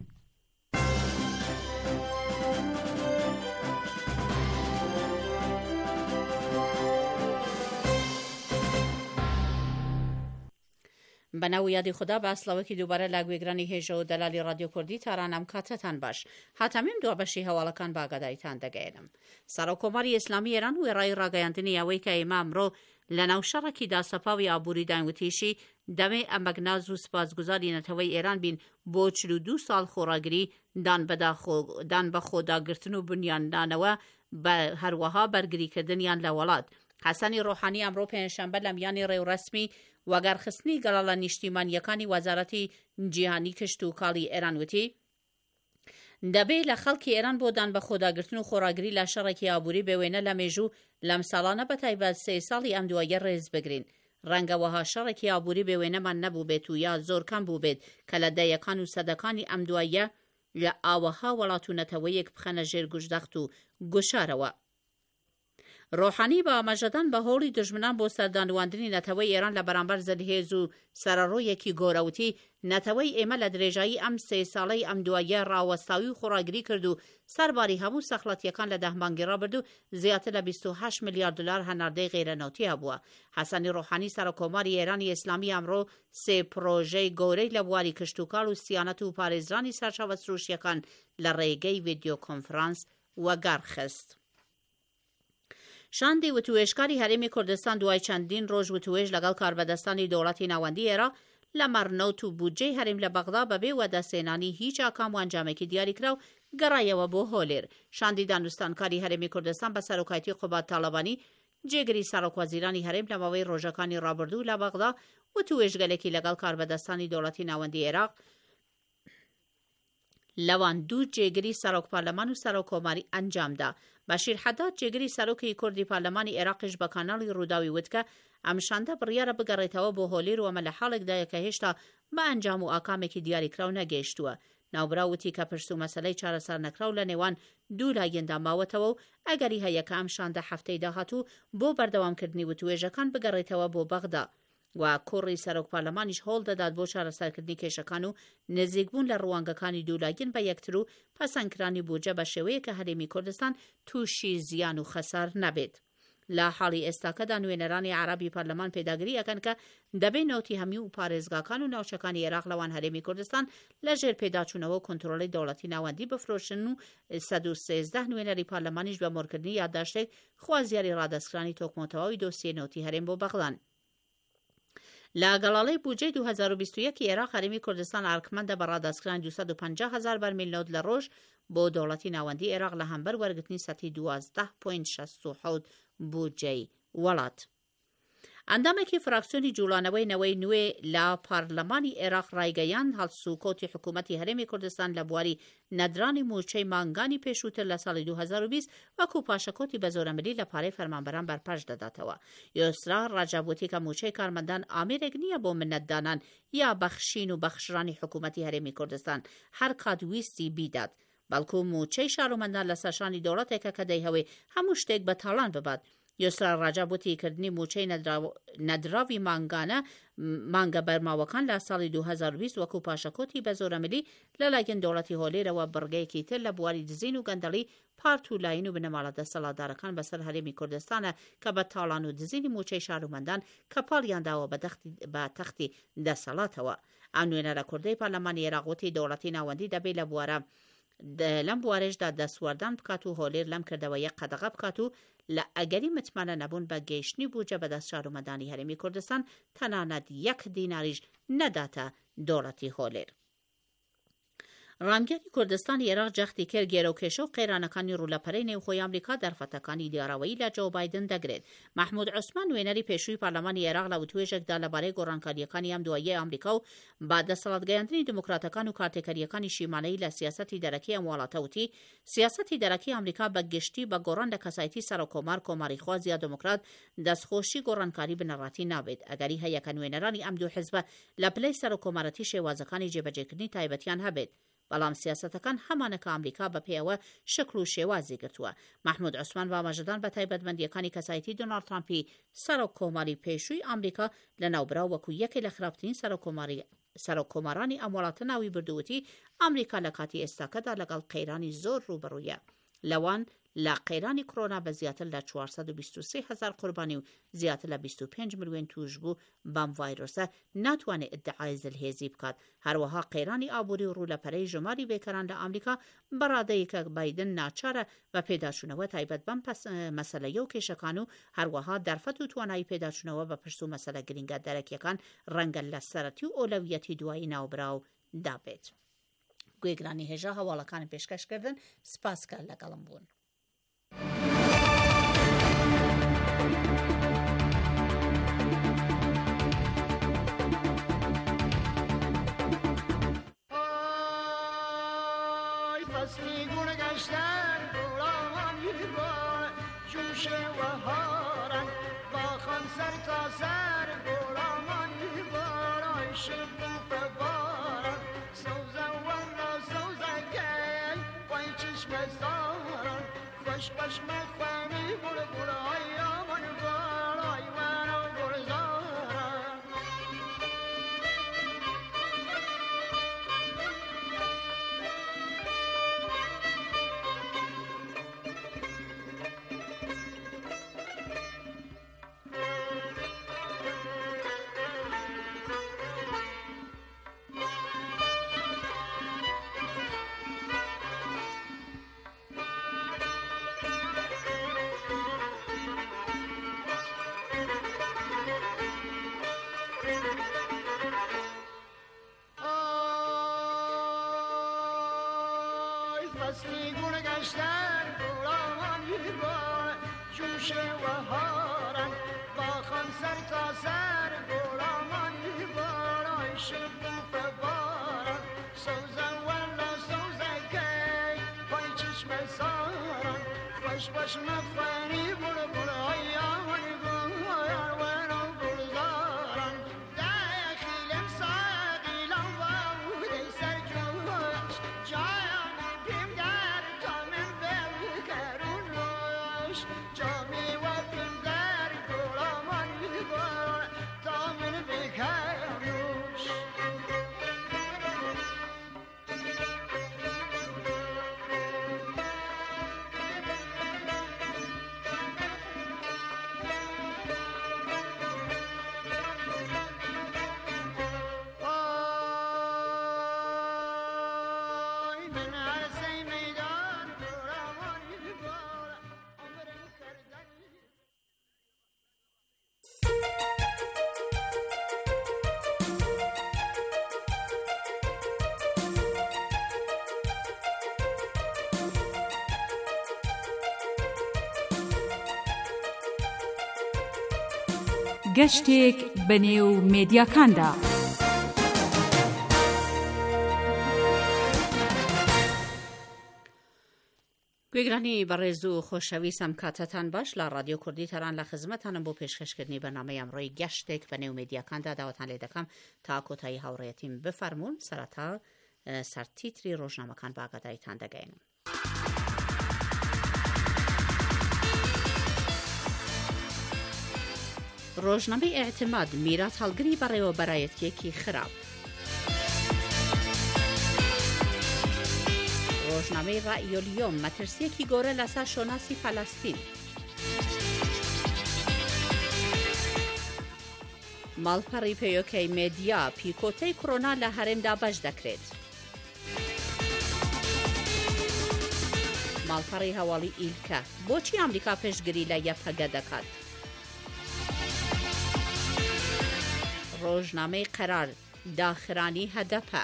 بەناو یادی خوددا باسڵەوەکی دووبارە لا گوێگرانی هێژە و دەلالی رادیۆ کوردی تارانەم کاتتان باش. هاتەمیم دو بەشی هەواڵەکان باگادایتان دەگەێنم. سەرۆکۆماری ئیسلامی ئێران وێڕای ڕاگەیاندنی ئەوەی کە ئێمە ئەمڕۆ لەناو شەڕێکیدا سەپاوی ئابووری داینوتیشی دەمێ ئەمەگناز و سپاسگوزاری نەتەوەی ئێران بین بۆ 42 ساڵ خۆڕاگری دان بە خۆداگرتن و بنیاندانەوە بە هەروەها بەرگریکردنیان لە وڵات. حەسەنی ڕۆحانی ئەمڕۆ پێنجشەمبە لە میانی ڕێوڕەسمی وەگەرخستنی گەڵاڵە نیشتیمانیەکانی وەزارەتی جیهانی کشت و کاڵی ئێران وتی دەبێت لە خەڵکی ئێران بۆ دان بە خۆداگرتن و خۆڕاگری لە شەڕێکی ئابووری بوێنە لە مێژوو لەم ساڵانە بەتایبەت 3 ساڵی ئەم دوایە ڕێز بگرین. ڕەنگەوەها شەڕێکی ئابووری بوێنەمان نەبوو بێت و یا زۆر کەم بوو بێت کە لە دەیەکان و سەدەکانی ئەم دوایە لە ئاوەها وڵات و نەتەوەیەک بخەنە ژێر گوشدەخت و گوشارەوە. ڕۆحانی بە ئاماژەدان بە هۆڵی دژمنان بۆ سەردانواندنی نەتەوەی ئێران لە بەرامبەر زەرهێز و سەرەڕۆیەکی گۆرەوتی نەتەوەی ئێمە لە درێژایی ئەم 3 ساڵەی ئەم دوایە ڕاوەستاوی و خۆڕاگری کرد و سەرباری هەموو سەخڵەتیەکان لە دەهمانگی ڕابرد و زیاتر لە 28 میلیارد دلار هەناردەی غیرەنەوتی هەبووە. حەسەنی ڕۆحانی سەرۆکۆماری ئێرانی ئیسلامی ئەمڕۆ 3 پرۆژەی گەورەی لە بواری کشتوکاڵ و سیانەت و پارێزرانی سەرچاوە سروشیەکان لە ڕێگەی ڤیدیۆ کۆنفرانس وەگەڕخست. شاندی وتوێژکاری هەرێمی کوردستان دوای چەندین ڕۆژ وتوێژ لەگەڵ کاربەدەستانی دەوڵەتی ناوەندی ئێرە لە مەڕنەوت و بودجەی هەرێم لە بەغدا بەبێ وەدەسێنانی هیچ ئاکام و ئەنجامێکی دیاریکرا و گەڕایەوە بۆ هۆلێر. شاندی دانوستانکاری هەرێمی کوردستان بە سەرۆکایەتی قوبات تاڵەبانی جێگری سەرۆکوەزیرانی هەرێم لە ماوەی ڕۆژەکانی ڕابردوو لە بەغدا وتوێژگەلێکی لەگەڵ کاربەدەستانی دەوڵەتی ناوەندی عێراق لەوان دوو جێگری سەرۆک پارلەمان و سەرۆکۆماری ئەنجامدا. بەشیر حەداد جێگری سەرۆکی کوردی پارلەمانی عێراقیش بە کاناڵی ڕووداوی وتکە ئەم شاندە بڕیارە بگەڕێتەوە بۆ هۆلێر و ئەمە لە حاڵێکدایە کە هێشتا بە ئەنجام و ئاکامێکی دیاریکراو نەگەیشتووە. ناوبراوتی کە پرسو مەسەلەی چارەسەر نەکراو لە نێوان دوو لایەندا ماوەتەوە و ئەگەری هەیە کە ئەم شاندە هەفتەی داهاتوو بۆ بەردەوامکردنی وتوێژەکان بگەڕێتەوە بۆ بەغدا و کوڕی سەرۆک پارلەمانیش هەوڵ دەدات بۆ چارەسەرکردنی کێشەکان و نزیکبوون لە ڕوانگەکانی دوولایەن بە یەکتر و پەسەندکرانی بودجە بە شێوەیە کە هەرێمی کوردستان تووشی زیان و خەسار نەبێت. لە حاڵی ئێستاکەدا نوێنەرانی عربی پەرلەمان پێداگری ئەکەن کە دەبێت نەوتی هەمی و پارێزگاکان و ناوچەکانی عێراق لەوان هەرێمی کوردستان لەژێر پێداچوونەوە و کۆنتڕۆڵی دەوڵەتی ناوەندی بفرۆشن و 113 نوێنەری پارلەمانیش بە مۆرکردنی یادداشتێک خوازیاری ڕادەسکرانی تۆکمۆتەواوی دۆسیە نەوتی هەرێم بۆ بەغدان. لە گەڵاڵەی بودجەی 2021 عێراق هەرێمی کوردستان ئارکمەندە بە ڕادەسکرانی 250,000 بەرمیل نەوت لە ڕۆژ بۆ دەوڵەتی ناوەندی عێراق لە هەمبەر وەرگرتنی سەتی 12.67 بودجەی وڵات. ئەندامێکی فراکسیۆنی جوڵانەوەی نەوەی نوێ لە پارلەمانی عێراق ڕایگەیان هەڵسوکۆتی حکوومەتی هەرێمی کوردستان لە بواری نەدرانی موچەی مانگانی پێشووتر لە ساڵی 2020 وەکو پاشەکۆتی بە زۆرەمەلی لە پارەی فەرمانبەران بەرپەرش دەداتەوە. یۆسرا ڕاجابوتی کە موچەی کارمەندان ئامێرێک نییە بۆ منەتدانان یا بەخشین و بەخشرانی حکوومەتی هەرێمی کوردستان هەر کات ویستی بیدات، بەڵکو موچەی شارومەندان لە سەرشانی دەوڵەتێکە کە دەیهەوێ هەموو شتێک بە تاڵان ببات. یۆسرا ڕاجابوتی کردنی موچەی نەدراوی مانگە بەرماوەکان لە ساڵی 2020 وەکو پاشەکۆتی بە زۆرەمەلی لەلایەن دەوڵەتی هۆلێرەوە بڕگەیەکی تر لە بواری دزین و گەندەڵی پارت و لاین و بنەماڵە دەسەڵاتدارەکان بەسەر هەرێمی کوردستانە کە بە تاڵان و دزینی موچەی شارومەندان کە پاڵیانداوە بە تەختی دەسەڵاتەوە. ئەم نوێنەرە کوردەی پارلەمانی عێراقوتی دەوڵەتی ناوەندی دەبێت لە بوارە لەم بوارێشدا دەسوەردان بکات و هۆلێر لەم کردەوەیە قەدەغە بکات و لە ئەگەری متمانە نەبوون بە گەیشتنی بودجە بەدەست شارومەندانی هەرێمی کوردستان تەنانەت 1 دیناریش نەداتە دەوڵەتی هۆلێر. ڕامگەری کوردستانی عێراق جەختی کرد گێرە و کێشە و قەیرانەکانی ڕوولەپەرەی نێوخۆی ئەمریکا دەرفەتەکانی دیاراوەیی لە جۆ بایدن دەگرێت. محمود عوسمان نوێنەری پێشووی پارلەمانی عێراق لە وتوێژێکدا لەبارەی گۆڕانکاریەکانی ئەم دواییە ئەمریکا و با دەسەڵاتگەیاندنی دموکراتەکان و کارتێکەریەکانی شیمانەیی لە سیاسەتی دەرەکی ئەم وڵاتە وتی سیاسەتی دەرەکی ئەمریکا بە گشتی بە گۆڕان لە کەسایەتی سەرۆکۆمار کۆماریخواز یا دموکرات دەستخۆشی گۆڕانکاری بنەڕاتی نابێت. ئەگەری هەیە کە نوێنەرانی ئەم دوو حیزبە لە پلەی سەرۆکۆمارەتی شێوازەکانی جێبەجێکردنی تایبەتیان هەبێت، بەڵام سیاسەتەکان هەمانەکە ئەمریکا بە پێیەوە شکل و شێوازی گرتووە. محمود عوسمان وامەژەدان بە تایبەتمەندیەکانی کەسایەتی دۆناڵد ترامپی سەرۆکۆماری پێشووی ئەمریکا لە ناوبراو وەکو یەکێک لە خراپترین سەرۆکۆمارانی ئەم وڵاتە ناوی بردووتی ئەمریکا لە کاتی ئێستاکەدا لەگەڵ قەیرانی زۆر ڕوبەڕوویە، لەوان لە قەیرانی کۆرۆنا بە زیاتر لە 423,000 قوربانی و زیاتر لە 25 ملیۆن توش بوو بەم ڤایرۆسە ناتوانێت ئیدعای زلهێزی بکات. هەروەها قەیرانی ئابووری و ڕوولەپەرەی ژماری بێکەران لە ئەمریکا بەڕادەیەکە بایدن ناچارە بە پێداچوونەوە تایبەت بەم مەسەلەیە و کێشەکان و هەروەها دەرفەت و توانایی پێداچوونەوە بە پرس و مەسەلە گرینگە دەرەکیەکان ڕەنگە لە سەرەتی و ئۆلەویەتی دوایی ناوبراو دابێت. گوێگرانی هێژا هەواڵەکانی پێشکەشکردن سپاسکە لەگەڵم بوون. فصلی گل گشتن غلامان یبا جوش و هارن با خان سر تا سر غلامان یبا رای شب فبارن سوزن ولا سوزن کی پای چشم سارن خوش باش مفنی بول بول ایام گویار ورا گلزارن داخلم ساقی لوا ودی سر جوش گەشتێک بەنێو مێدیاکاندا. گوێگرانی بەڕێز و خۆشەویستم کاتتان باش لە ڕادیۆ کوردی تەران لە خزمەتانم بۆ پێشکەشکردنی بەنامەی ئەمڕۆی گەشتێک بەنێو مێدیاکاندا داواتان لێ دەکەم تا کۆتایی هاوڕێیەتیم بفەرموون سەرەتا سەرتیتری ڕۆژنامەکان بە ئاگاداریتان دەگەێنم. ڕۆژنامەی ئێعتماد میرات هەڵگری بەڕێوەبەرایەتیەکی خراپ. ڕۆژنامەی ڕائیۆلیۆم مەترسیەکی گەورە لەسەر شۆناسی فەلەستین. ماڵپەڕی پێیۆکەی مێدیا پیکۆتەی کۆرۆنا لە هەرێمدا بەش دەکرێت. ماڵپەڕی هەواڵی ئیلکە بۆچی ئەمریکا پێشگیری لە یەپەگە دەکات؟ ڕۆژنامەی قەرار داخرانی هەدەپە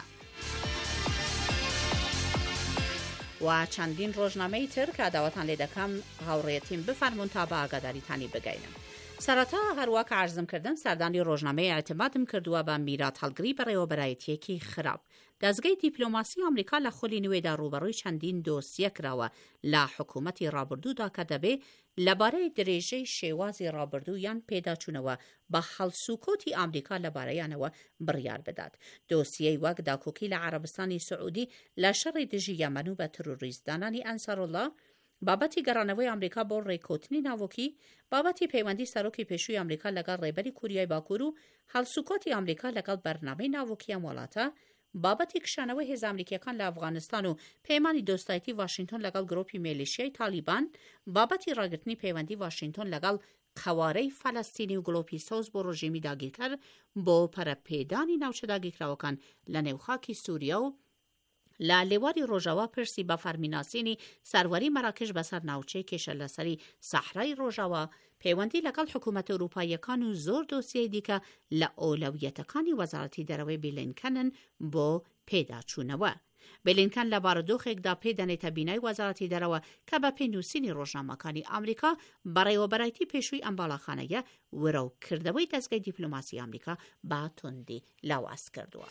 و چەندین ڕۆژنامەی تر کە داواتان لێ دەکەم هاوڕێیەتیم بفەرموون تا بە ئاگاداریتانی بگەینم. سەرەتا هەروە کە عەرزم کردم سەردانی ڕۆژنامەی ئێعتمادم کردووە بە میرات هەڵگری بەڕێوەبەرایەتیەکی خراپ. دەستگای دیپلۆماسی ئەمریکا لە خۆلی نوێدا ڕوبەڕووی چەندین دۆسیە کراوە لە حکوومەتی ڕابردوودا کە دەبێ لەبارەی درێژەی شێوازی ڕابردوو یان پێداچوونەوە بە هەڵسوکۆتی ئەمریکا لەبارەیانەوە بڕیار بدات. دۆسیەی وەک داکۆکی لە عەرەبستانی سعودی لە شەڕی دژی یەمەن و بە تروریستدانانی ئەنسارۆڵڵا، بابەتی گەڕانەوەی ئەمریکا بۆ ڕێککۆتنی ناوۆکی، بابەتی پەیوەندی سەرۆکی پێشووی ئەمریکا لەگەڵ ڕێبەری کوریای باکوور و هەڵسوکۆتی ئەمریکا لەگەڵ بەرنامەی ناوۆکی ئەم وڵاتە، بابەتی کشانەوەی هێز ئەمریکیەکان لە ئەفغانستان و پەیمانی دۆستایەتی واشنگتن لەگەڵ گرۆپی مێلیشیای تالیبان، بابەتی ڕاگرتنی پەیوەندی واشنگتن لەگەڵ قەوارەی فەلەستینی و گلۆپی سەوز بۆ ڕژیمی داگیرکەر بۆ پەرەپێدانی ناوچە داگیرکراوەکان لە نێوخاکی سووریا و لە لێواری ڕۆژاوا پرسی بە فەرمیناسینی سەروەری مەراکش بەسەر ناوچەی کێشە لەسەری سەحرای ڕۆژاوا، پەیوەندی لەگەڵ حکوومەتە ئەوروپاییەکان و زۆر دۆسیەی دیکە لە ئۆلەویەتەکانی وەزارەتی دەرەوەی بلینکەنن بۆ پێداچوونەوە. بلینکەن لە بارودۆخێکدا پێدەنێتە بینای وەزارەتی دەرەوە کە بە پێنووسینی ڕۆژنامەکانی ئەمریکا بەڕێوەبەرایەتی پێشووی ئەم باڵاخانەیە وەرەوکردەوەی دەستگای دیپلۆماسی ئەمریکا بە توندی لاواز کردووە.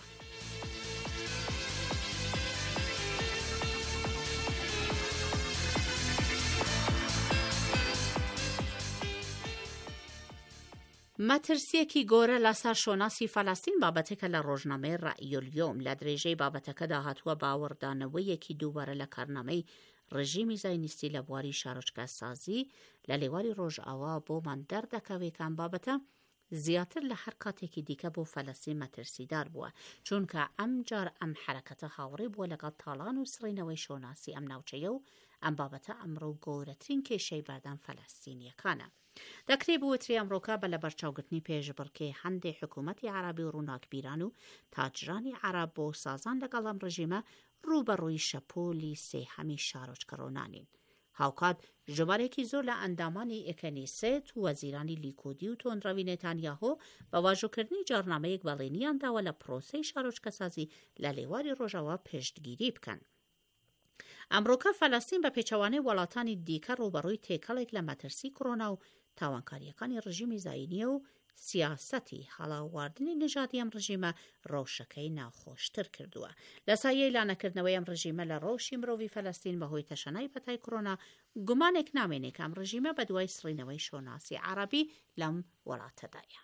مەترسیەکی گۆرە لەسەر شۆناسی فەلەستین بابەتێکە لە ڕۆژنامەی ڕائیۆلیۆم لە درێژەی بابەتەکەدا هاتووە باوەڕدانەوەیەکی دووبارە لە کارنامەی ڕژیمی زاینیستی لە بواری شارۆچکە سازی لە لێواری ڕۆژئاوا بۆمان دەردەکەوێکان بابەتە زیاتر لە هەر کاتێکی دیکە بۆ فەلەستین مەترسیدار بووە، چونکە ئەم جار ئەم حرەکەتە هاوڕێ بووە لەگەڵ تاڵان و سڕینەوەی شۆناسی ئەم ناوچەیە و ئەم بابەتە ئەمڕۆ گەورەترین کێشەی بەردەم فەلەستینیەکانە. دەکرێت بوتری ئەمڕۆکە بە لە بەرچاوگرتنی پێشبڕکێ هەندێک حکوومەتی عەرابی و ڕووناکبیران و تاجرانی عەراب بۆ سازان لەگەڵ ئەم ڕژیمە ڕوبەڕووی شەپۆلی سێهەمی شارۆچکە ڕۆنانین. هاوکات ژمارەیەکی زۆر لە ئەندامانی ئێکەنیسێت و وەزیرانی لیکودی و تۆنڕەوی نێتانیاهۆ بە واژۆکردنی جارنامەیەک بەڵێنیان داوە لە پرۆسەی شارۆچکەسازی لە لێواری ڕۆژاوا پێشگیری بکەن. ئەمڕۆکە فەلەستین بە پێچەوانەی وڵاتانی دیکە ڕوبەڕووی تێکەڵێک لە مەترسی کۆرۆنا و تاوانکاریەکانی ڕژیمی زاینیە و سیاسەتی هەڵاواردنی نژادی ئەم ڕژیمە ڕەوشەکەی ناخۆشتر کردووە. لە سایەی لانەکردنەوەی ئەم ڕژیمە لە ڕۆژی مرۆڤی فەلەستین بەهۆی تەشەنای بەتای کۆرۆنا، گومانێک نامێنێت کە ئەم ڕژیمە بە دوای سڕینەوەی شۆناسی عەرەبی لەم وڵاتەدایە.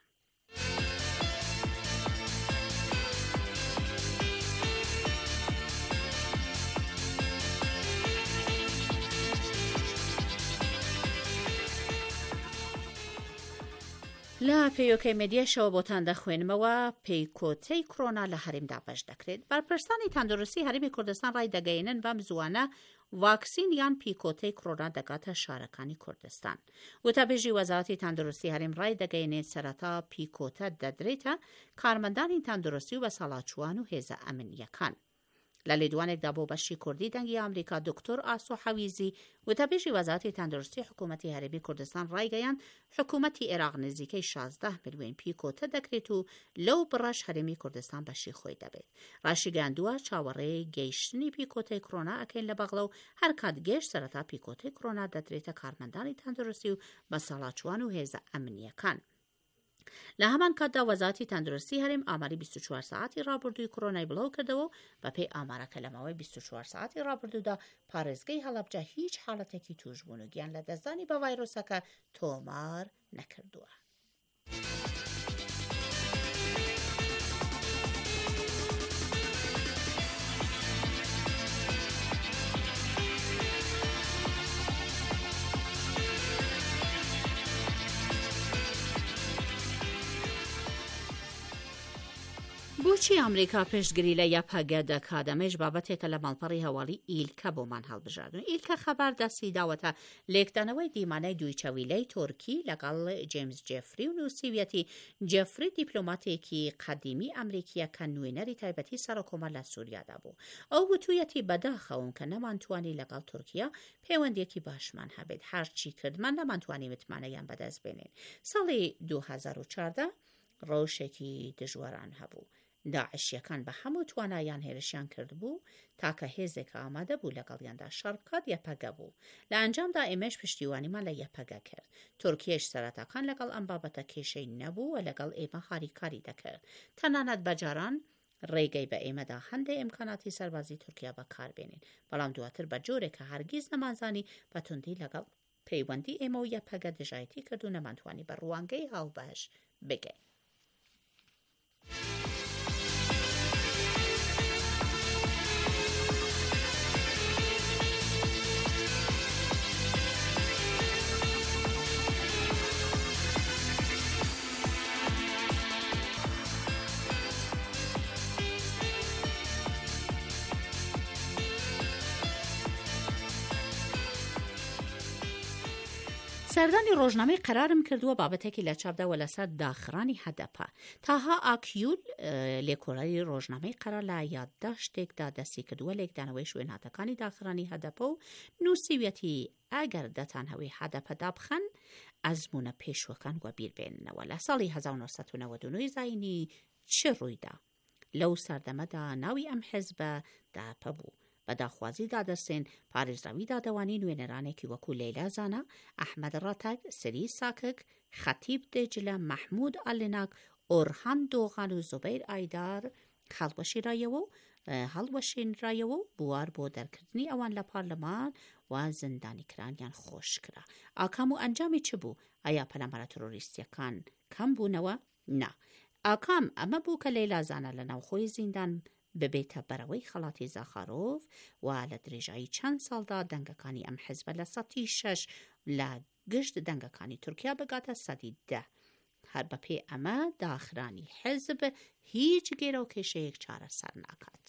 لە پێیۆکەی مێدیاشەوە بۆتان دەخوێنمەوە پێیکۆتەی کۆرۆنا لە هەرێمدا بەش دەکرێت. بەرپرسانی تەندروستی هەرێمی کوردستان ڕای دەگەیەنن بەم زوانە واکسین یان پیکۆتەی کۆرۆنا دەگاتە شارەکانی کوردستان. وتابێژی وەزارەتی تەندروستی هەرێم ڕای دەگەیەنێت سەرەتا پیکۆتە دەدرێتە کارمەندانی تەندروستی و بەسەڵاتچوان و هێزە ئەمنیەکان. لە لێدوانێکدا بۆ بەشی کوردی دەنگی ئەمریکا دکتۆر ئاسۆ حەویزی وتابێژی وەزارەتی تەندروستی حکوومەتی هەرێمی کوردستان ڕایگەیاند حکوومەتی عێراق نزیکەی 16 ملیۆن پیکۆتە دەکرێت و لەو بڕەش هەرێمی کوردستان بەشی خۆی دەبێت. ڕاشیگەاندووە چاوەڕێی گەیشتنی پیکۆتەی کۆرۆنا ئەکەین لە بەغڵە و هەر کات گەشت سەرەتا پیکۆتەی کۆرۆنا دەدرێتە کارمەندانی تەندروستی و بەسەڵاتچوان و هێزە ئەمنیەکان. لە هەمان کاتدا وەزارەتی تەندروستی هەرێم ئاماری 24 ساعتی ڕابردووی کۆرۆنای بڵاو کردەوە بەپێی ئامارەکە لەمەوەی 24 ساعتی ڕابردوودا پارێزگای هەڵەبجە هیچ حاڵەتێکی توشبوون و گیان لە دەستدانی بە ڤایرۆسەکە تۆمار نەکردووە. بۆچی ئەمریکا پێشگیری لە یەپەگە دەکات؟ ئەمەش بابەتێکە لە ماڵپەڕی هەواڵی ئیلکە بۆمان هەڵبژاردن. ئیلکە خەبار دەستی داوەتە لێکدانەوەی دیمانەی دوی چەویلەی تۆرکی لەگەڵ جێمز جێفری و نووسیویەتی جێفری دیپلۆماتێکی قەدیمی ئەمریکیە کە نوێنەری تایبەتی سەرۆکۆمەر لە سووریادا بوو. ئەو وتوویەتی بەداخەون کە نەمانتوانی لەگەڵ تورکیا پەیوەندیەکی باشمان هەبێت، هەرچی کردمان نەمانتوانی متمانەیان بەدەست بێنین. ساڵی 2014 ڕۆژێکی دژواران هەبوو. داعشیەکان بە هەموو توانایان هێرشیان کرد بوو تاکە هێزێک ئامادە بوو لەگەڵیاندا شەڕ بکات یەپەگە بوو. لە ئەنجامدا ئێمەش پشتیوانیمان لە یەپەگە کرد. تورکیەش سەرەتاکان لەگەڵ ئەم بابەتە کێشەی نەبوو و لەگەڵ ئێمە هاریکاری دەکرد. تەنانەت بەجاران ڕێگەی بە ئێمەدا هەندێک ئیمکاناتی سەربازی تورکیا بەکاربێنین، بەڵام دواتر بە جۆرێکە هەرگیز نەمانزانی بە توندی لەگەڵ پەیوەندی ئێمە و یەپەگە دژایەتی کرد و نەمانتوانی بە ڕوانگەی هاوبەش بگەین. سەردانی ڕۆژنامەی قەرارم کردووە بابەتێکی لە چاپداوە لەسەر داخرانی هەدەپە. تاها ئاکیول لێکۆڵەری ڕۆژنامەی قەرار لە یادداشتێکدا دەستی کردووە لێکدانەوەی شوێنهاتەکانی داخرانی هەدەپە و نووسیویەتی ئەگەر دەتانهەوەی هەدەپەدا بخەن ئەزمونە پێشوەکان وەبیر بێننەوە. لە ساڵی 1999 زاینی چ ڕوویدا؟ لەو سەردەمەدا ناوی ئەم حیزبە داپە بوو. بەداخوازی دادەستێن پارێزراوی دادەوانی نوێنەرانێکی وەکو لەیلا زانە، ئەحمەد ڕاتەک، سری ساکک، خەتیب دێجلە، مەحموود ئالێناک، ئۆرهان دۆغان و زوبەیر ئایدار هەڵوەشێنرایەوە و بوار بۆ دەرکردنی ئەوان لە پارلەمان و زندانی کرانیان خۆش کرا. ئاکام و ئەنجامی چ بوو؟ ئایا پەلامارە تۆرۆریستیەکان کەم بوونەوە؟ نا. ئاکام ئەمە بوو کە لەیلا زانە لە ناوخۆی زیندان ببێتە بەرەوەی خەڵاتی زاخارۆف و لە درێژایی چەند ساڵدا دەنگەکانی ئەم حیزبە لە 6 لە گشت دەنگەکانی تورکیا بگاتە 10. هەر بەپێ ئەمە داخرانی حیزب هیچ گێرە و کێشەیەک چارەسەر ناکات.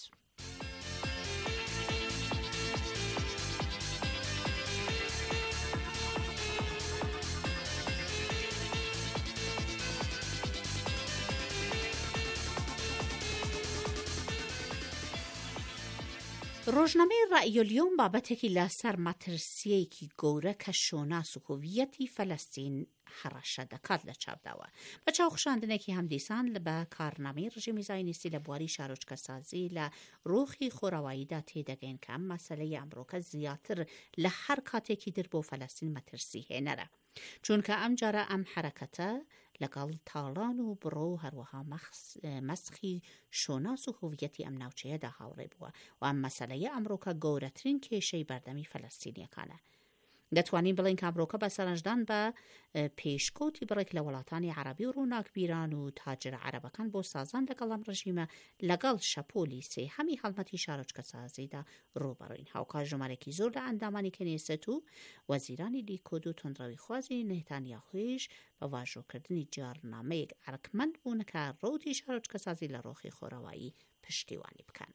ڕۆژنامەی ڕائیۆلیۆم بابەتێکی لەسەر مەترسیەکی گەورە کە شۆناس و هویەتی فەلەستین هەڕەشە دەکات لە چاپداوە. بە چاوخشاندنێکی هەمدیسان بە کارنامەی ڕژیمی زاینیستی لە بواری شارۆچکەسازی لە ڕۆخی خۆراواییدا تێدەگەین کە ئەم مەسەلەی ئەمڕۆکە زیاتر لە هەر کاتێکی در بۆ فەلەستین مەترسی هێنەرە، چونکە ئەم جارە ئەم حرەکەتە لەگەڵ تاڵان و بڕۆ و هەروەها مەسخی شۆناس و هویەتی ئەم ناوچەیەدا هاوڕێ بووە و ئەم مەسەلەیە ئەمڕۆکە گەورەترین کێشەی بەردەمی فەلەستینیەکانە. دەتوانین بڵین کابرۆکە بە سەرنجدان بە پێشکەوتی بڕێک لە وڵاتانی عەرەبی و ڕووناکبیران و تاجر عەرەبەکان بۆ سازان لەگەڵ ئەم ڕژیمە لەگەڵ شەپۆلی سێهەمی هەڵمەتی شارۆچکەسازیدا ڕووبەڕووین. هاوکات ژمارەی زۆر لە ئەندامانی کەنێسەت و وەزیرانی لیکۆد و تۆندڕەوی خوازی نێتانیاهویش بە واژۆکردنی جارنامەیەک عەرەقمەند بوون کە ڕۆتی شارۆچکەسازی لە ڕۆخی خۆراوایی پشتیوانی بکەن.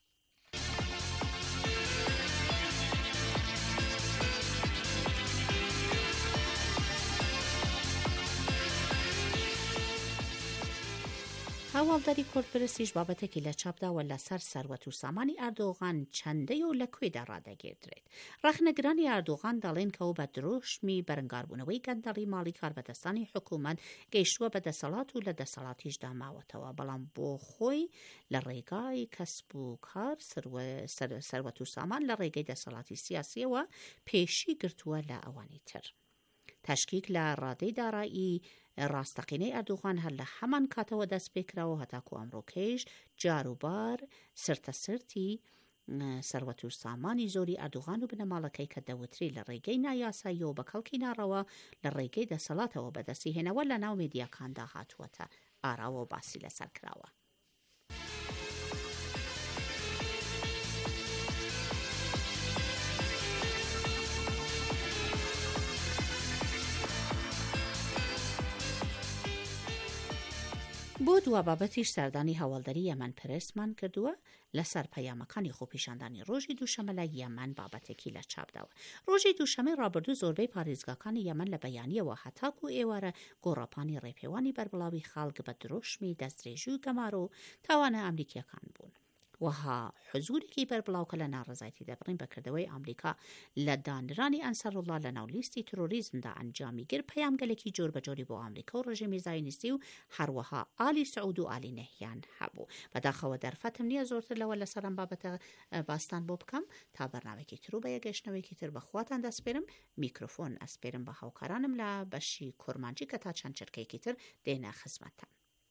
هەواڵداری کورتپرستیش بابەتێکی لە چاپداوە لەسەر سەروەت و سامانی ئەردۆغان چەندەی و لەکوێدا ڕادەگیردرێت. ڕەخنەگرانی ئەردۆغان دەڵێن کە ئەو بە درۆشمی بەرەنگاربوونەوەی گەندەڵی ماڵی کاربەدەستانی حکوومەت گەیشتووە بە دەسەڵات و لە دەسەڵاتیشدا ماوەتەوە، بەڵام بۆ خۆی لە ڕێگای کەسب و کار سەروەت و سامان لە ڕێگەی دەسەڵاتی سیاسیەوە پێشی گرتووە لە ئەوانی تر. تشکیک لە ڕادەی دارایی ڕاستەقینەی ئەردوغان هەر لە هەمان کاتەوە دەست پێکراوە هەتاکو ئەمڕۆکەیش جاروبار سرتە سرتی سەروەت و سامانی زۆری ئەردوغان و بنەماڵەکەی کە دەوتری لە ڕێگەی نایاساییەوە بە کەڵکی ناڕەوە لە ڕێگەی دەسەڵاتەوە بەدەستی هێنەوە لە ناو مێدیاکاندا هاتووەتە ئاراوە و باسی لەسەر کراوە. بۆ دوا بابەتیش سەردانی هەواڵدەری یەمەن پرسمان کردووە لەسەر پەیامەکانی خۆپیشاندانی ڕۆژی دووشەمە لە یەمەن بابەتێکی لە چاپداوە. ڕۆژی دووشەمەی ڕابردوو زۆربەی پارێزگاکانی یەمەن لە بەیانیەوە هەتاکو ئێوارە گۆڕەپانی ڕێپێوانی بەربڵاوی خەڵک بە درۆشمی دەستدرێژی و گەمار و تاوانە ئەمریکیەکان بوون. وها حزورێکی بەربڵاوکە لە ناڕزایەتی دەبڕین بەکردەوەی ئەمریکا لە دانرانی ئەنسەرڵڵا لە ناولیستی تۆرۆریزمدا ئەنجامی گر پەیامگەلێکی جۆر بەجۆری بۆ ئەمریکا و ڕژێمی زایۆنیستی و هەروەها ئالی سعود و ئالی نەهیان هەبوو. بەداخەوە دەرفەتم نییە زۆرتر لەوە لەسەر ئەم بابەتە باستان بۆ بکەم تا بەرنامەیەکی تر و بە یەگەشتنەوەیەکی تر بەخواتان دەسپێرم. میکرۆفۆن ئەسپێرم بە هاوکارانم لە بەشی کورمانجی کە تا چەند چرکەیەکی تر دێنە خزمەتتان.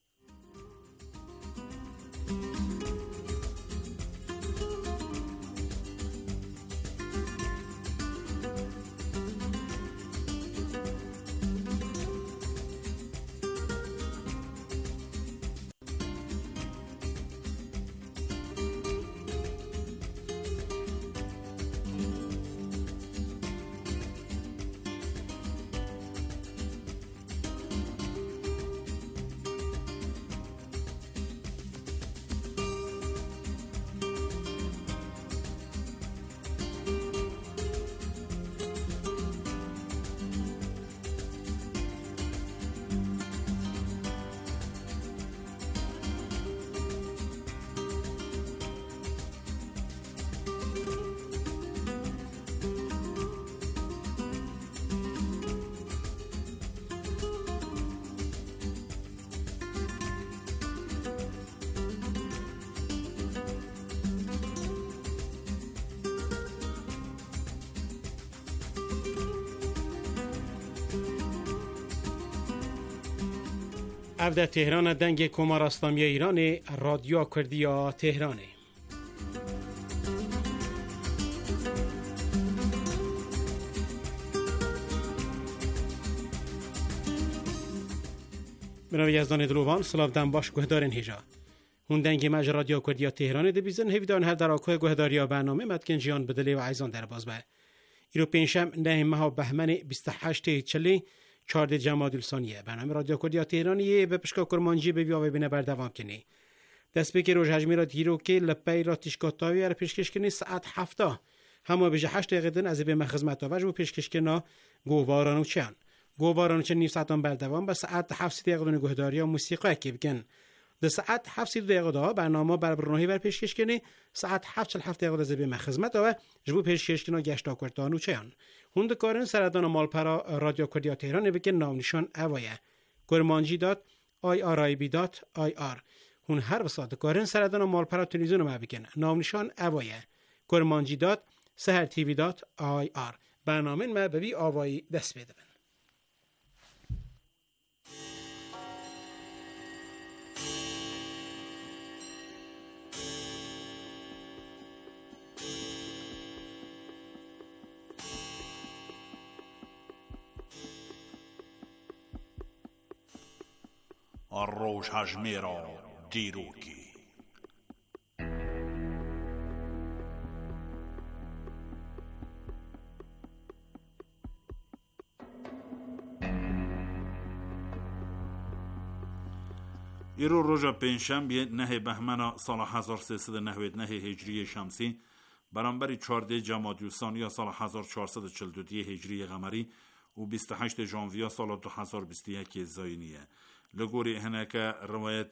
افده تهران دنگ کمار اسلامی ایران رادیو کردیا تهرانه. منو یزدان دلوان سلاف دن باش گهدارن هجا هون دنگ مج رادیو کردیا تهرانه دبیزن هفدان هر دراکوه گهداریا برنامه مدکن جیان بدلی و عیزان در باز به ایرو پنجشنبه نه ماه بهمن 28 چلی 14 جمادی الثانیه برنامه رادیو کردیا تهرانیه به پشکا کرمانجی به ویاوی بینه بردوام کنی دست به که روز هجمی را دیرو که لپی را تشکاتاوی را پیشکش کنی ساعت 7 همه بجه 8 دقیقه از به خدمت و پیشکش کنا گوارانو چن نیم ساعتان بردوام به ساعت 7 دقیقه گهداری و موسیقی که بگن در ساعت 7 دقیقه برنامه برنامه‌ای بر پیشکش کنی ساعت 7 دقیقه از به خدمت و جبو پیشکش کنا گشتا کردانو چن هند کارن سردان مالپرا رادیو کردیا تهران بگن نام نشان اوایه kurmanji.irib.ir هون هر وسط کارن سردان مالپرا تلویزیون ما بگن نام نشان اوایه kurmanji.sehertv.ir برنامه ما به وی آوایی دست بده. الروش هجمیرا دیروکی ایرو روژا پنجشنبه 9 بهمن سال 1399 هجری شمسی برانبری 14 جمادی الثانی سال 1442 هجری قمری و 28 ژانویه سال 2021 زاینیه لگوری هناك روایت